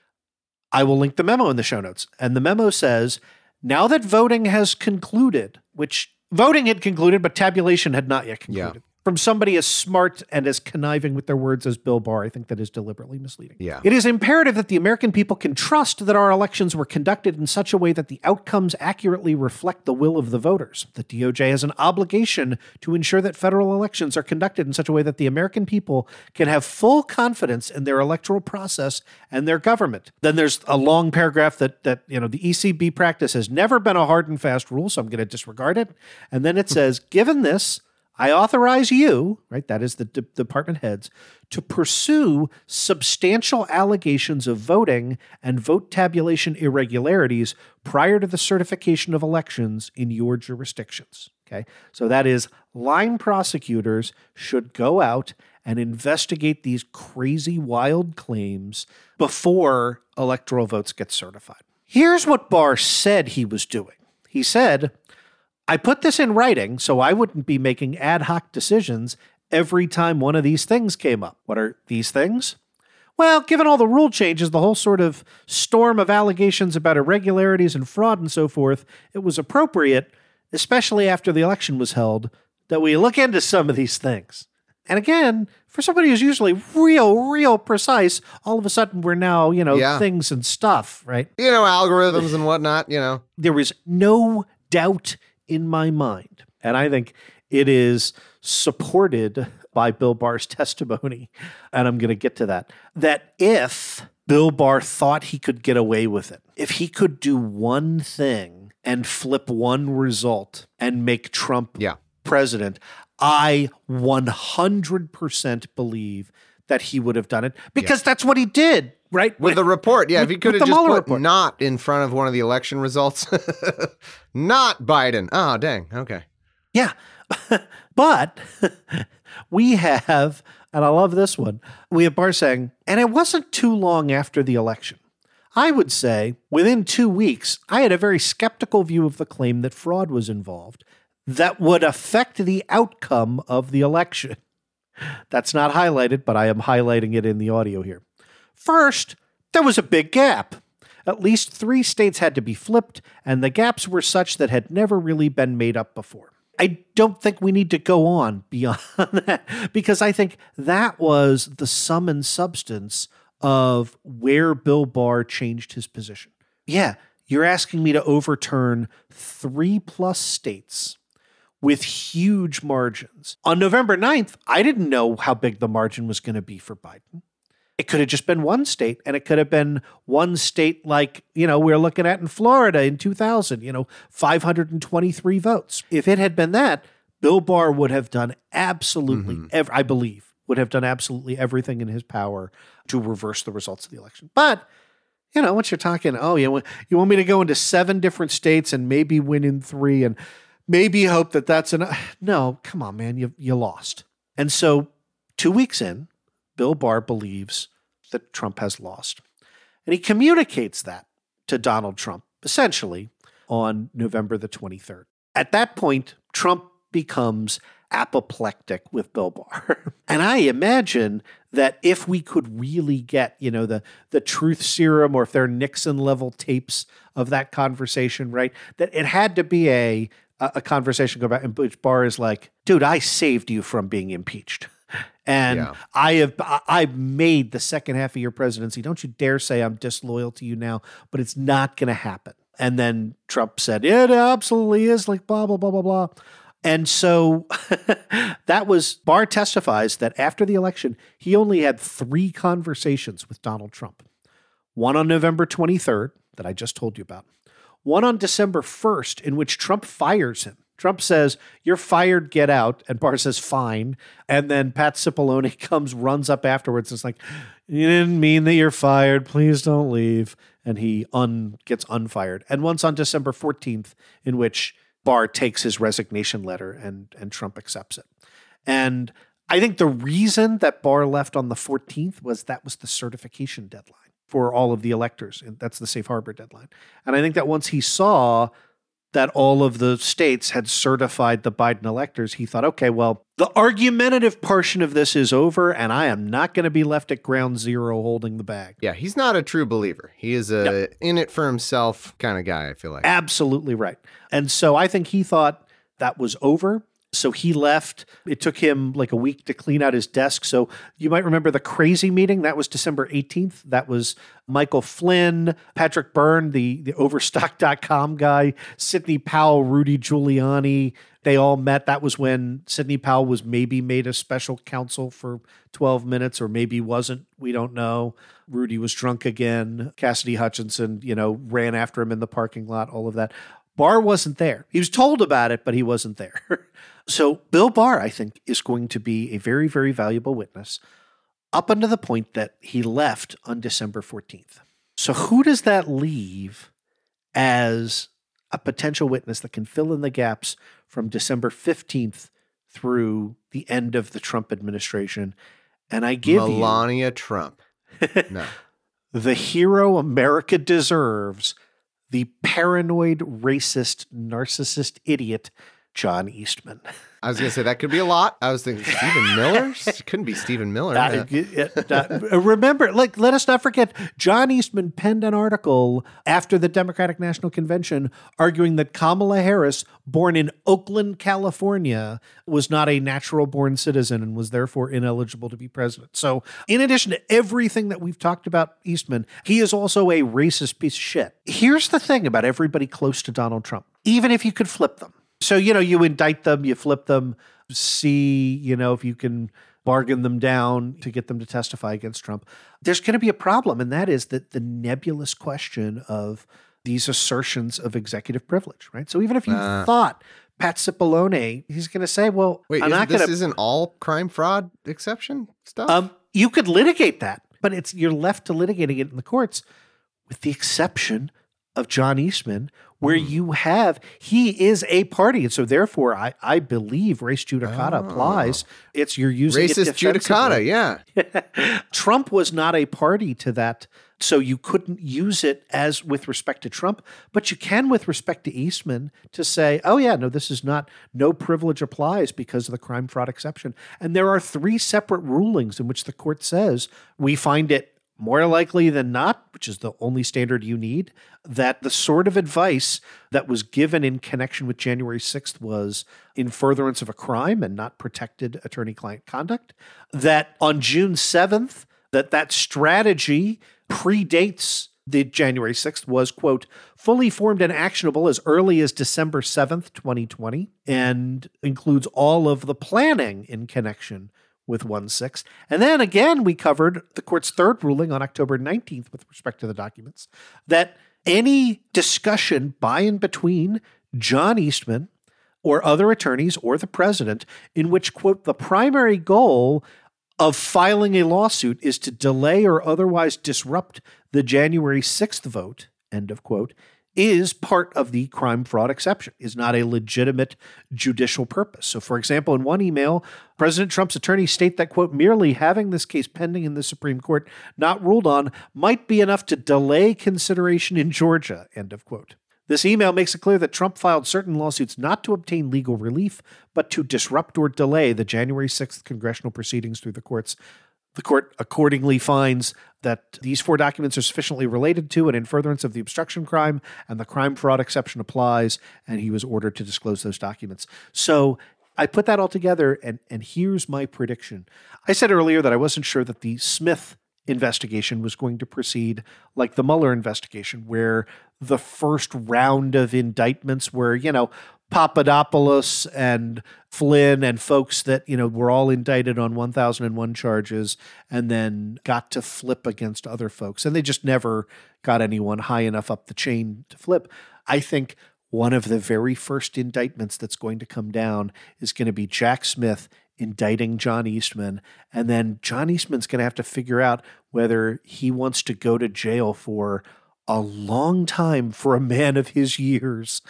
I will link the memo in the show notes. And the memo says, now that voting has concluded, which voting had concluded, but tabulation had not yet concluded. Yeah. From somebody as smart and as conniving with their words as Bill Barr, I think that is deliberately misleading. Yeah. It is imperative that the American people can trust that our elections were conducted in such a way that the outcomes accurately reflect the will of the voters. The D O J has an obligation to ensure that federal elections are conducted in such a way that the American people can have full confidence in their electoral process and their government. Then there's a long paragraph that, that you know, the E C B practice has never been a hard and fast rule, so I'm going to disregard it. And then it says, given this, I authorize you, right, that is the de- department heads, to pursue substantial allegations of voting and vote tabulation irregularities prior to the certification of elections in your jurisdictions. Okay, so that is line prosecutors should go out and investigate these crazy, wild claims before electoral votes get certified. Here's what Barr said he was doing. He said, I put this in writing so I wouldn't be making ad hoc decisions every time one of these things came up. What are these things? well, given all the rule changes, the whole sort of storm of allegations about irregularities and fraud and so forth, it was appropriate, especially after the election was held, that we look into some of these things. And again, for somebody who's usually real, real precise, all of a sudden we're now, you know, Yeah. things and stuff, right? You know, algorithms and whatnot, you know. There is no doubt in my mind, and I think it is supported by Bill Barr's testimony, and I'm going to get to that, that if Bill Barr thought he could get away with it, if he could do one thing and flip one result and make Trump Yeah. president, I one hundred percent believe that he would have done it because that's what he did, right? With the report, yeah. With- if he could with have the just Mueller put report. not in front of one of the election results. Not Biden. Oh, dang. Okay. Yeah. But we have, and I love this one, we have Barr saying, and it wasn't too long after the election. I would say within two weeks, I had a very skeptical view of the claim that fraud was involved that would affect the outcome of the election. That's not highlighted, but I am highlighting it in the audio here. First, there was a big gap. At least three states had to be flipped, and the gaps were such that had never really been made up before. I don't think we need to go on beyond that because I think that was the sum and substance of where Bill Barr changed his position. Yeah, you're asking me to overturn three plus states with huge margins. On November ninth, I didn't know how big the margin was going to be for Biden. It could have just been one state, and it could have been one state like, you know, we we're looking at in Florida in two thousand, you know, five hundred twenty-three votes. If it had been that, Bill Barr would have done absolutely, Mm-hmm. ev- I believe, would have done absolutely everything in his power to reverse the results of the election. But, you know, once you're talking, oh, you want, you want me to go into seven different states and maybe win in three and maybe hope that that's enough. No, come on, man, you you lost. And so two weeks in, Bill Barr believes that Trump has lost. And he communicates that to Donald Trump, essentially, on November the twenty-third. At that point, Trump becomes apoplectic with Bill Barr. And I imagine that if we could really get, you know, the, the truth serum or if there are Nixon-level tapes of that conversation, right, that it had to be a, a conversation go back in which Barr is like, dude, I saved you from being impeached. And Yeah. I have I- I've made the second half of your presidency. Don't you dare say I'm disloyal to you now, but it's not going to happen. And then Trump said, it absolutely is, like blah, blah, blah, blah, blah. And so that was, Barr testifies that after the election, he only had three conversations with Donald Trump. One on November twenty-third, that I just told you about. One on December first, in which Trump fires him. Trump says, you're fired, get out. And Barr says, fine. And then Pat Cipollone comes, runs up afterwards. And it's like, you didn't mean that you're fired. Please don't leave. And he un gets unfired. And once on December fourteenth, in which Barr takes his resignation letter and, and Trump accepts it. And I think the reason that Barr left on the fourteenth was that was the certification deadline for all of the electors. And that's the safe harbor deadline. And I think that once he saw that all of the states had certified the Biden electors, he thought, okay, well, the argumentative portion of this is over, and I am not going to be left at ground zero holding the bag. Yeah, he's not a true believer. He is a Yep. in it for himself kind of guy, I feel like. Absolutely right. And so I think he thought that was over. So he left. It took him like a week to clean out his desk. So you might remember the crazy meeting. That was December eighteenth. That was Michael Flynn, Patrick Byrne, the, the Overstock dot com guy, Sidney Powell, Rudy Giuliani. They all met. That was when Sidney Powell was maybe made a special counsel for twelve minutes or maybe wasn't. We don't know. Rudy was drunk again. Cassidy Hutchinson, you know, ran after him in the parking lot, all of that. Barr wasn't there. He was told about it, but he wasn't there. So Bill Barr, I think, is going to be a very, very valuable witness up until the point that he left on December fourteenth. So who does that leave as a potential witness that can fill in the gaps from December fifteenth through the end of the Trump administration? And I give Melania you Trump. No. the hero America deserves, the paranoid, racist, narcissist idiot John Eastman. I was going to say that could be a lot. I was thinking Stephen Miller? It couldn't be Stephen Miller. Uh, uh, remember, like, let us not forget, John Eastman penned an article after the Democratic National Convention arguing that Kamala Harris, born in Oakland, California, was not a natural-born citizen and was therefore ineligible to be president. So in addition to everything that we've talked about Eastman, he is also a racist piece of shit. Here's the thing about everybody close to Donald Trump, even if you could flip them. So, you know, you indict them, you flip them, see, you know, if you can bargain them down to get them to testify against Trump. There's going to be a problem, and that is that the nebulous question of these assertions of executive privilege, right? So even if you uh, thought Pat Cipollone, he's going to say, well, wait, I'm isn't, not going to... this isn't all crime fraud exception stuff? Um, you could litigate that, but it's you're left to litigating it in the courts with the exception of John Eastman, where you have, he is a party. And so therefore, I, I believe race judicata oh. applies. It's you're using Racist it judicata, yeah. Trump was not a party to that, so you couldn't use it as with respect to Trump, but you can with respect to Eastman to say, oh yeah, no, this is not, no privilege applies because of the crime fraud exception. And there are three separate rulings in which the court says we find it more likely than not, which is the only standard you need, that the sort of advice that was given in connection with January sixth was in furtherance of a crime and not protected attorney-client conduct, that on June seventh, that that strategy predates the January sixth, was, quote, fully formed and actionable as early as December seventh, twenty twenty, and includes all of the planning in connection with one six. And then again, we covered the court's third ruling on October nineteenth with respect to the documents, that any discussion by and between John Eastman or other attorneys or the president in which, quote, the primary goal of filing a lawsuit is to delay or otherwise disrupt the January sixth vote, end of quote, is part of the crime fraud exception, is not a legitimate judicial purpose. So, for example, in one email, President Trump's attorneys state that, quote, merely having this case pending in the Supreme Court not ruled on might be enough to delay consideration in Georgia, end of quote. This email makes it clear that Trump filed certain lawsuits not to obtain legal relief, but to disrupt or delay the January sixth congressional proceedings through the courts. The court accordingly finds that these four documents are sufficiently related to and in furtherance of the obstruction crime, and the crime fraud exception applies, and he was ordered to disclose those documents. So I put that all together, and, and here's my prediction. I said earlier that I wasn't sure that the Smith investigation was going to proceed like the Mueller investigation, where the first round of indictments were, you know, Papadopoulos and Flynn and folks that, you know, were all indicted on one thousand one charges and then got to flip against other folks. And they just never got anyone high enough up the chain to flip. I think one of the very first indictments that's going to come down is going to be Jack Smith indicting John Eastman. And then John Eastman's going to have to figure out whether he wants to go to jail for a long time for a man of his years,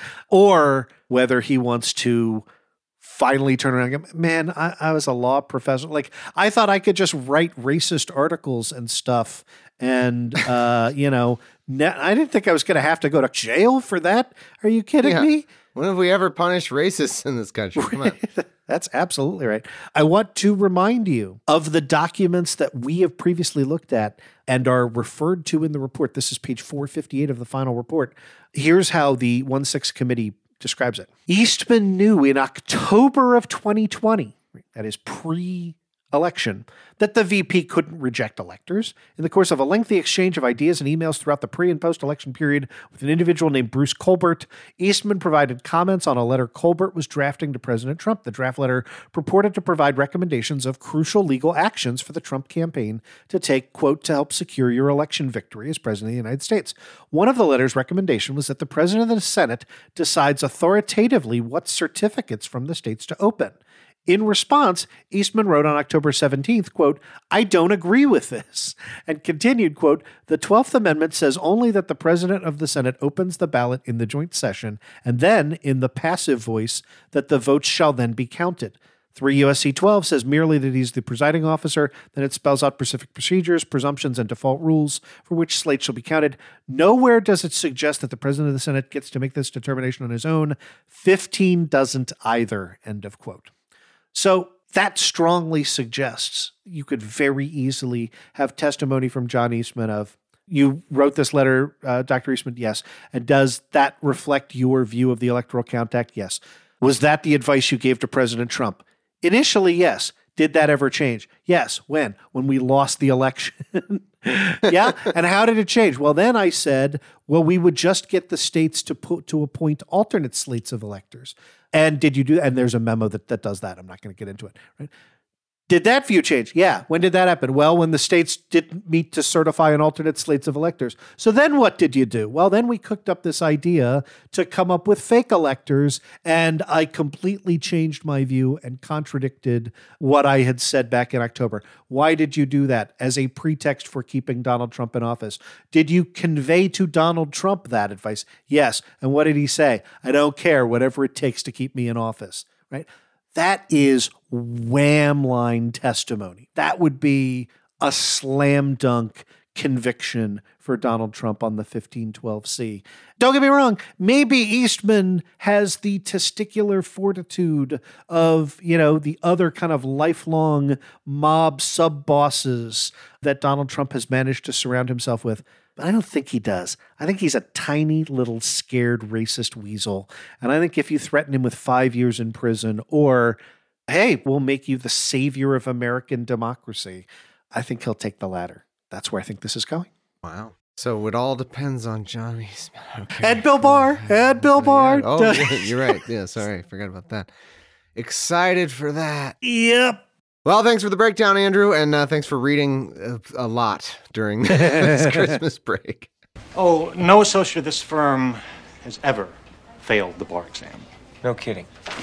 or whether he wants to finally turn around and go, man, I, I was a law professor. Like, I thought I could just write racist articles and stuff. And, uh, you know, ne- I didn't think I was going to have to go to jail for that. Are you kidding yeah. me? When have we ever punished racists in this country? Come on. That's absolutely right. I want to remind you of the documents that we have previously looked at and are referred to in the report. This is page four fifty-eight of the final report. Here's how the one six committee describes it. Eastman knew in October of twenty twenty, that is pre-election, that the V P couldn't reject electors. In the course of a lengthy exchange of ideas and emails throughout the pre- and post-election period with an individual named Bruce Colbert, Eastman provided comments on a letter Colbert was drafting to President Trump. The draft letter purported to provide recommendations of crucial legal actions for the Trump campaign to take, quote, to help secure your election victory as President of the United States. One of the letter's recommendation was that the President of the Senate decides authoritatively what certificates from the states to open. In response, Eastman wrote on October seventeenth, quote, I don't agree with this, and continued, quote, the twelfth Amendment says only that the President of the Senate opens the ballot in the joint session, and then, in the passive voice, that the votes shall then be counted. three U S C twelve says merely that he's the presiding officer. Then it spells out specific procedures, presumptions, and default rules for which slates shall be counted. Nowhere does it suggest that the president of the Senate gets to make this determination on his own. fifteen doesn't either, end of quote. So that strongly suggests you could very easily have testimony from John Eastman of, you wrote this letter, uh, Doctor Eastman, yes. And does that reflect your view of the Electoral Count Act? Yes. Was that the advice you gave to President Trump? Initially, yes. Did that ever change? Yes. When? When we lost the election. Yeah. And how did it change? Well, then I said, well, we would just get the states to put to appoint alternate slates of electors. And did you do that? And there's a memo that, that does that. I'm not going to get into it. Right? Did that view change? Yeah. When did that happen? Well, when the states didn't meet to certify an alternate slates of electors. So then what did you do? Well, then we cooked up this idea to come up with fake electors, and I completely changed my view and contradicted what I had said back in October. Why did you do that? As a pretext for keeping Donald Trump in office. Did you convey to Donald Trump that advice? Yes. And what did he say? I don't care, whatever it takes to keep me in office, right? That is wham line testimony. That would be a slam dunk conviction for Donald Trump on the fifteen twelve C. Don't get me wrong. Maybe Eastman has the testicular fortitude of, you know, the other kind of lifelong mob sub bosses that Donald Trump has managed to surround himself with. But I don't think he does. I think he's a tiny little scared racist weasel. And I think if you threaten him with five years in prison or, hey, we'll make you the savior of American democracy, I think he'll take the latter. That's where I think this is going. Wow. So it all depends on John Eastman. Okay. And Bill Barr. And Bill Barr. Oh, yeah, you're right. Yeah, sorry. Forgot about that. Excited for that. Yep. Well, thanks for the breakdown, Andrew, and uh, thanks for reading a, a lot during this Christmas break. Oh, no associate of this firm has ever failed the bar exam. No kidding.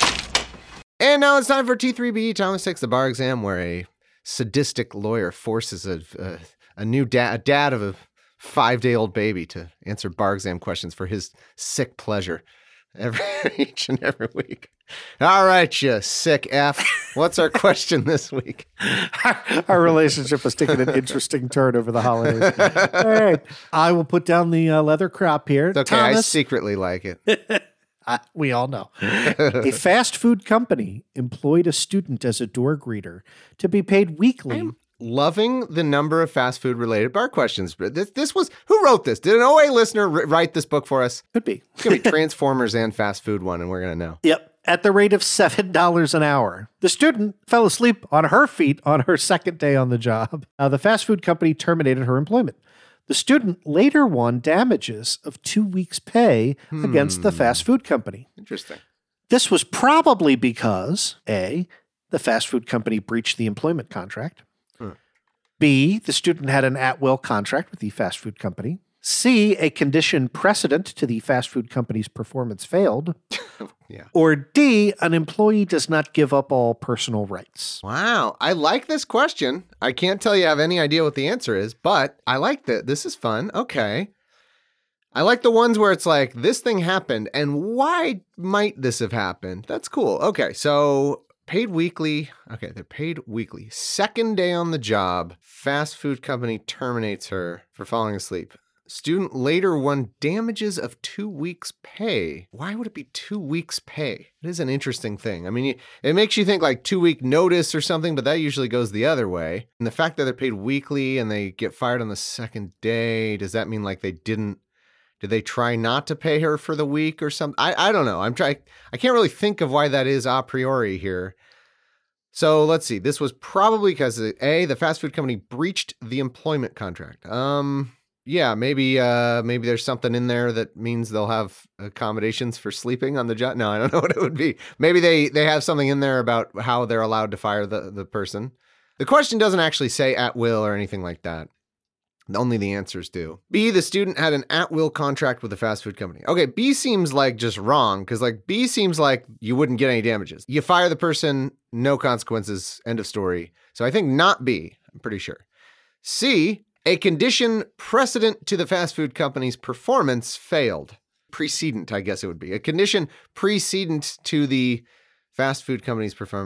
And now it's time for T three B, Thomas Takes the Bar Exam, where a sadistic lawyer forces a, a, a new dad, a dad of a five-day-old baby to answer bar exam questions for his sick pleasure every each and every week. All right, you sick F. What's our question this week? Our relationship has taken an interesting turn over the holidays. All right. I will put down the uh, leather crop here. It's okay, Thomas, I secretly like it. uh, we all know. A fast food company employed a student as a door greeter to be paid weekly. I'm loving the number of fast food related bar questions. This, this was, who wrote this? Did an O A listener write this book for us? Could be. It's going to be Transformers and fast food one, and we're going to know. Yep. At the rate of seven dollars an hour. The student fell asleep on her feet on her second day on the job. Uh, the fast food company terminated her employment. The student later won damages of two weeks' pay hmm. against the fast food company. Interesting. This was probably because, A, the fast food company breached the employment contract. Hmm. B, the student had an at-will contract with the fast food company. C, a condition precedent to the fast food company's performance failed. Yeah. Or D, an employee does not give up all personal rights. Wow. I like this question. I can't tell you I have any idea what the answer is, but I like that. This is fun. Okay. I like the ones where it's like, this thing happened, and why might this have happened? That's cool. Okay, so paid weekly. Okay, they're paid weekly. Second day on the job, fast food company terminates her for falling asleep. Student later won damages of two weeks' pay. Why would it be two weeks' pay? It is an interesting thing. I mean, it makes you think like two-week notice or something, but that usually goes the other way. And the fact that they're paid weekly and they get fired on the second day, does that mean like they didn't, did they try not to pay her for the week or something? I, I don't know. I'm trying, I can't really think of why that is a priori here. So let's see. This was probably because A, the fast food company breached the employment contract. Um... Yeah, maybe uh, maybe there's something in there that means they'll have accommodations for sleeping on the job. No, I don't know what it would be. Maybe they, they have something in there about how they're allowed to fire the, the person. The question doesn't actually say at will or anything like that. Only the answers do. B, the student had an at-will contract with the fast food company. Okay, B seems like just wrong, because like B seems like you wouldn't get any damages. You fire the person, no consequences, end of story. So I think not B, I'm pretty sure. C, a condition precedent to the fast food company's performance failed. Precedent, I guess it would be. A condition precedent to the fast food company's performance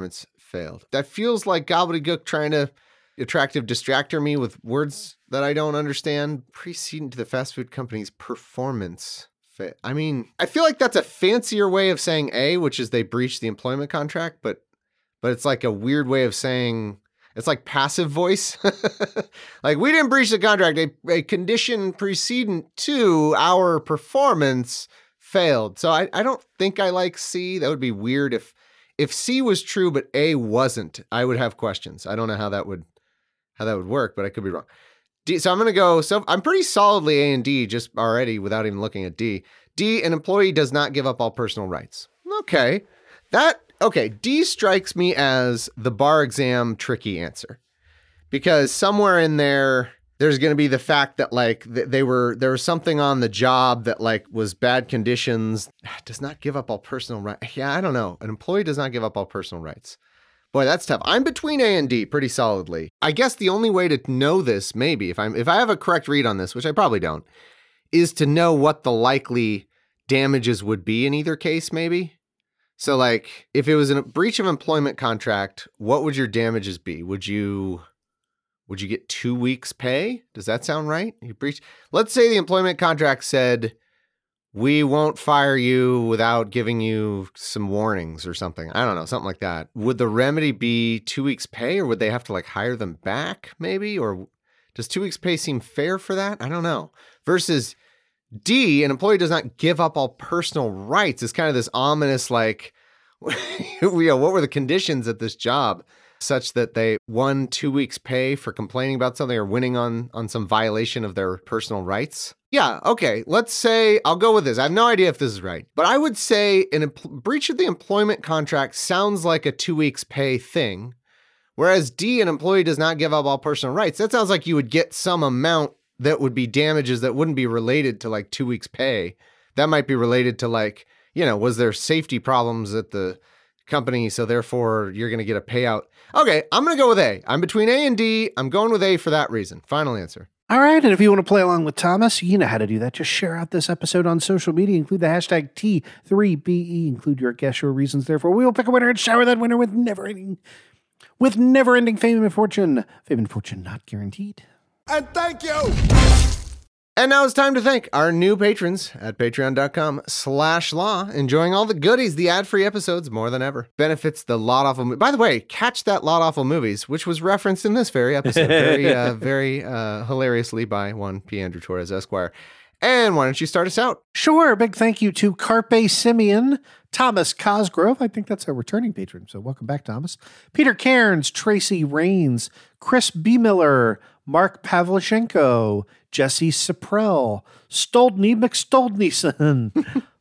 failed. That feels like gobbledygook trying to attractive distractor me with words that I don't understand. Precedent to the fast food company's performance. Fa- I mean, I feel like that's a fancier way of saying A, which is they breached the employment contract, but but it's like a weird way of saying, it's like passive voice. Like, we didn't breach the contract. A, a condition precedent to our performance failed. So I, I don't think I like C. That would be weird if if C was true but A wasn't. I would have questions. I don't know how that would how that would work, but I could be wrong. D, so I'm going to go, so I'm pretty solidly A and D just already without even looking at D. D, an employee does not give up all personal rights. Okay. That, okay, D strikes me as the bar exam tricky answer. Because somewhere in there, there's going to be the fact that like they were, there was something on the job that like was bad conditions. Does not give up all personal rights. Yeah, I don't know. An employee does not give up all personal rights. Boy, that's tough. I'm between A and D pretty solidly. I guess the only way to know this, maybe, if I'm if I have a correct read on this, which I probably don't, is to know what the likely damages would be in either case, maybe. So, like, if it was a breach of employment contract, what would your damages be? Would you would you get two weeks' pay? Does that sound right? You breach. Let's say the employment contract said, we won't fire you without giving you some warnings or something. I don't know, something like that. Would the remedy be two weeks pay, or would they have to like hire them back maybe? Or does two weeks pay seem fair for that? I don't know. Versus D, an employee does not give up all personal rights. It's kind of this ominous, like, you know, what were the conditions at this job such that they won two weeks pay for complaining about something or winning on, on some violation of their personal rights? Yeah, okay, let's say, I'll go with this. I have no idea if this is right, but I would say an em- breach of the employment contract sounds like a two weeks pay thing, whereas D, an employee does not give up all personal rights. That sounds like you would get some amount that would be damages that wouldn't be related to like two weeks pay. That might be related to like, you know, was there safety problems at the company, so therefore you're going to get a payout. Okay, I'm going to go with A. I'm between A and D. I'm going with A for that reason. Final answer. All right, and if you want to play along with Thomas, you know how to do that. Just share out this episode on social media. Include the hashtag T three B E. Include your guess, your reasons. Therefore, we will pick a winner and shower that winner with never-ending, with never-ending fame and fortune. Fame and fortune not guaranteed. And thank you! And now it's time to thank our new patrons at patreon.com slash law. Enjoying all the goodies, the ad-free episodes more than ever. Benefits the Lot Awful movie. By the way, catch that Lot Awful Movies, which was referenced in this very episode. Very, uh, very uh, hilariously by one P. Andrew Torres, Esquire. And why don't you start us out? Sure. Big thank you to Carpe Simeon, Thomas Cosgrove. I think that's a returning patron, so welcome back, Thomas. Peter Cairns, Tracy Rains, Chris B. Miller, Mark Pavlichenko, Jesse Saprell, Stoldney McStoldneyson,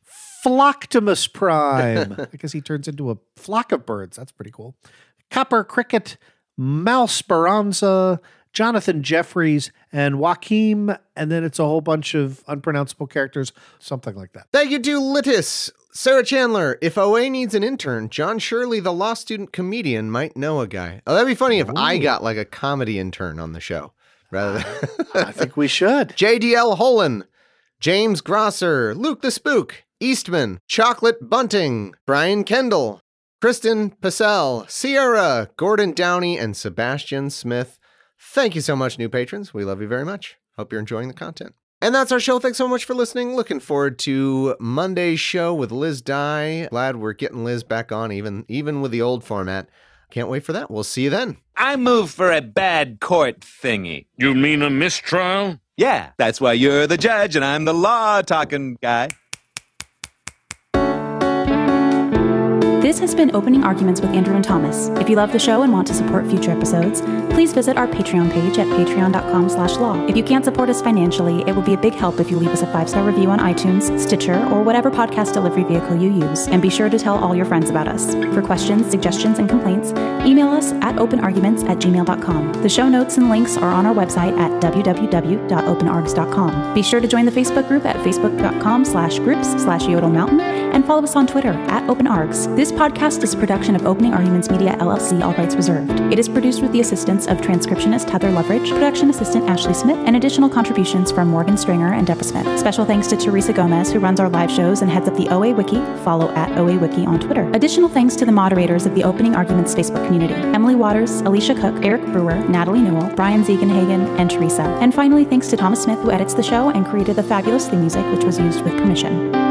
Flocktimus Prime. I guess he turns into a flock of birds. That's pretty cool. Copper Cricket, Malsperanza, Jonathan Jeffries, and Joaquim, and then it's a whole bunch of unpronounceable characters, something like that. Thank you to Littis, Sarah Chandler. If O A needs an intern, John Shirley, the law student comedian, might know a guy. Oh, that'd be funny if Ooh. I got like a comedy intern on the show. Rather than I think we should. J D L Holen, James Grosser, Luke the Spook, Eastman, Chocolate Bunting, Brian Kendall, Kristen Pacell, Sierra, Gordon Downey, and Sebastian Smith. Thank you so much, new patrons. We love you very much. Hope you're enjoying the content. And that's our show. Thanks so much for listening. Looking forward to Monday's show with Liz Dye. Glad we're getting Liz back on, even, even with the old format. Can't wait for that. We'll see you then. I move for a bad court thingy. You mean a mistrial? Yeah, that's why you're the judge and I'm the law-talking guy. This has been Opening Arguments with Andrew and Thomas. If you love the show and want to support future episodes, please visit our Patreon page at patreon.com slash law. If you can't support us financially, it would be a big help if you leave us a five-star review on iTunes, Stitcher, or whatever podcast delivery vehicle you use. And be sure to tell all your friends about us. For questions, suggestions, and complaints, email us at openarguments at gmail dot com. The show notes and links are on our website at w w w dot open args dot com. Be sure to join the Facebook group at facebook.com slash groups slash yodel mountain and follow us on Twitter at OpenArgs. This podcast is a production of Opening Arguments Media, L L C, all rights reserved. It is produced with the assistance of transcriptionist Heather Loveridge, production assistant Ashley Smith, and additional contributions from Morgan Stringer and Deborah Smith. Special thanks to Teresa Gomez, who runs our live shows and heads up the O A Wiki. Follow at O A Wiki on Twitter. Additional thanks to the moderators of the Opening Arguments Facebook community: Emily Waters, Alicia Cook, Eric Brewer, Natalie Newell, Brian Ziegenhagen, and Teresa. And finally, thanks to Thomas Smith, who edits the show and created the fabulous theme music, which was used with permission.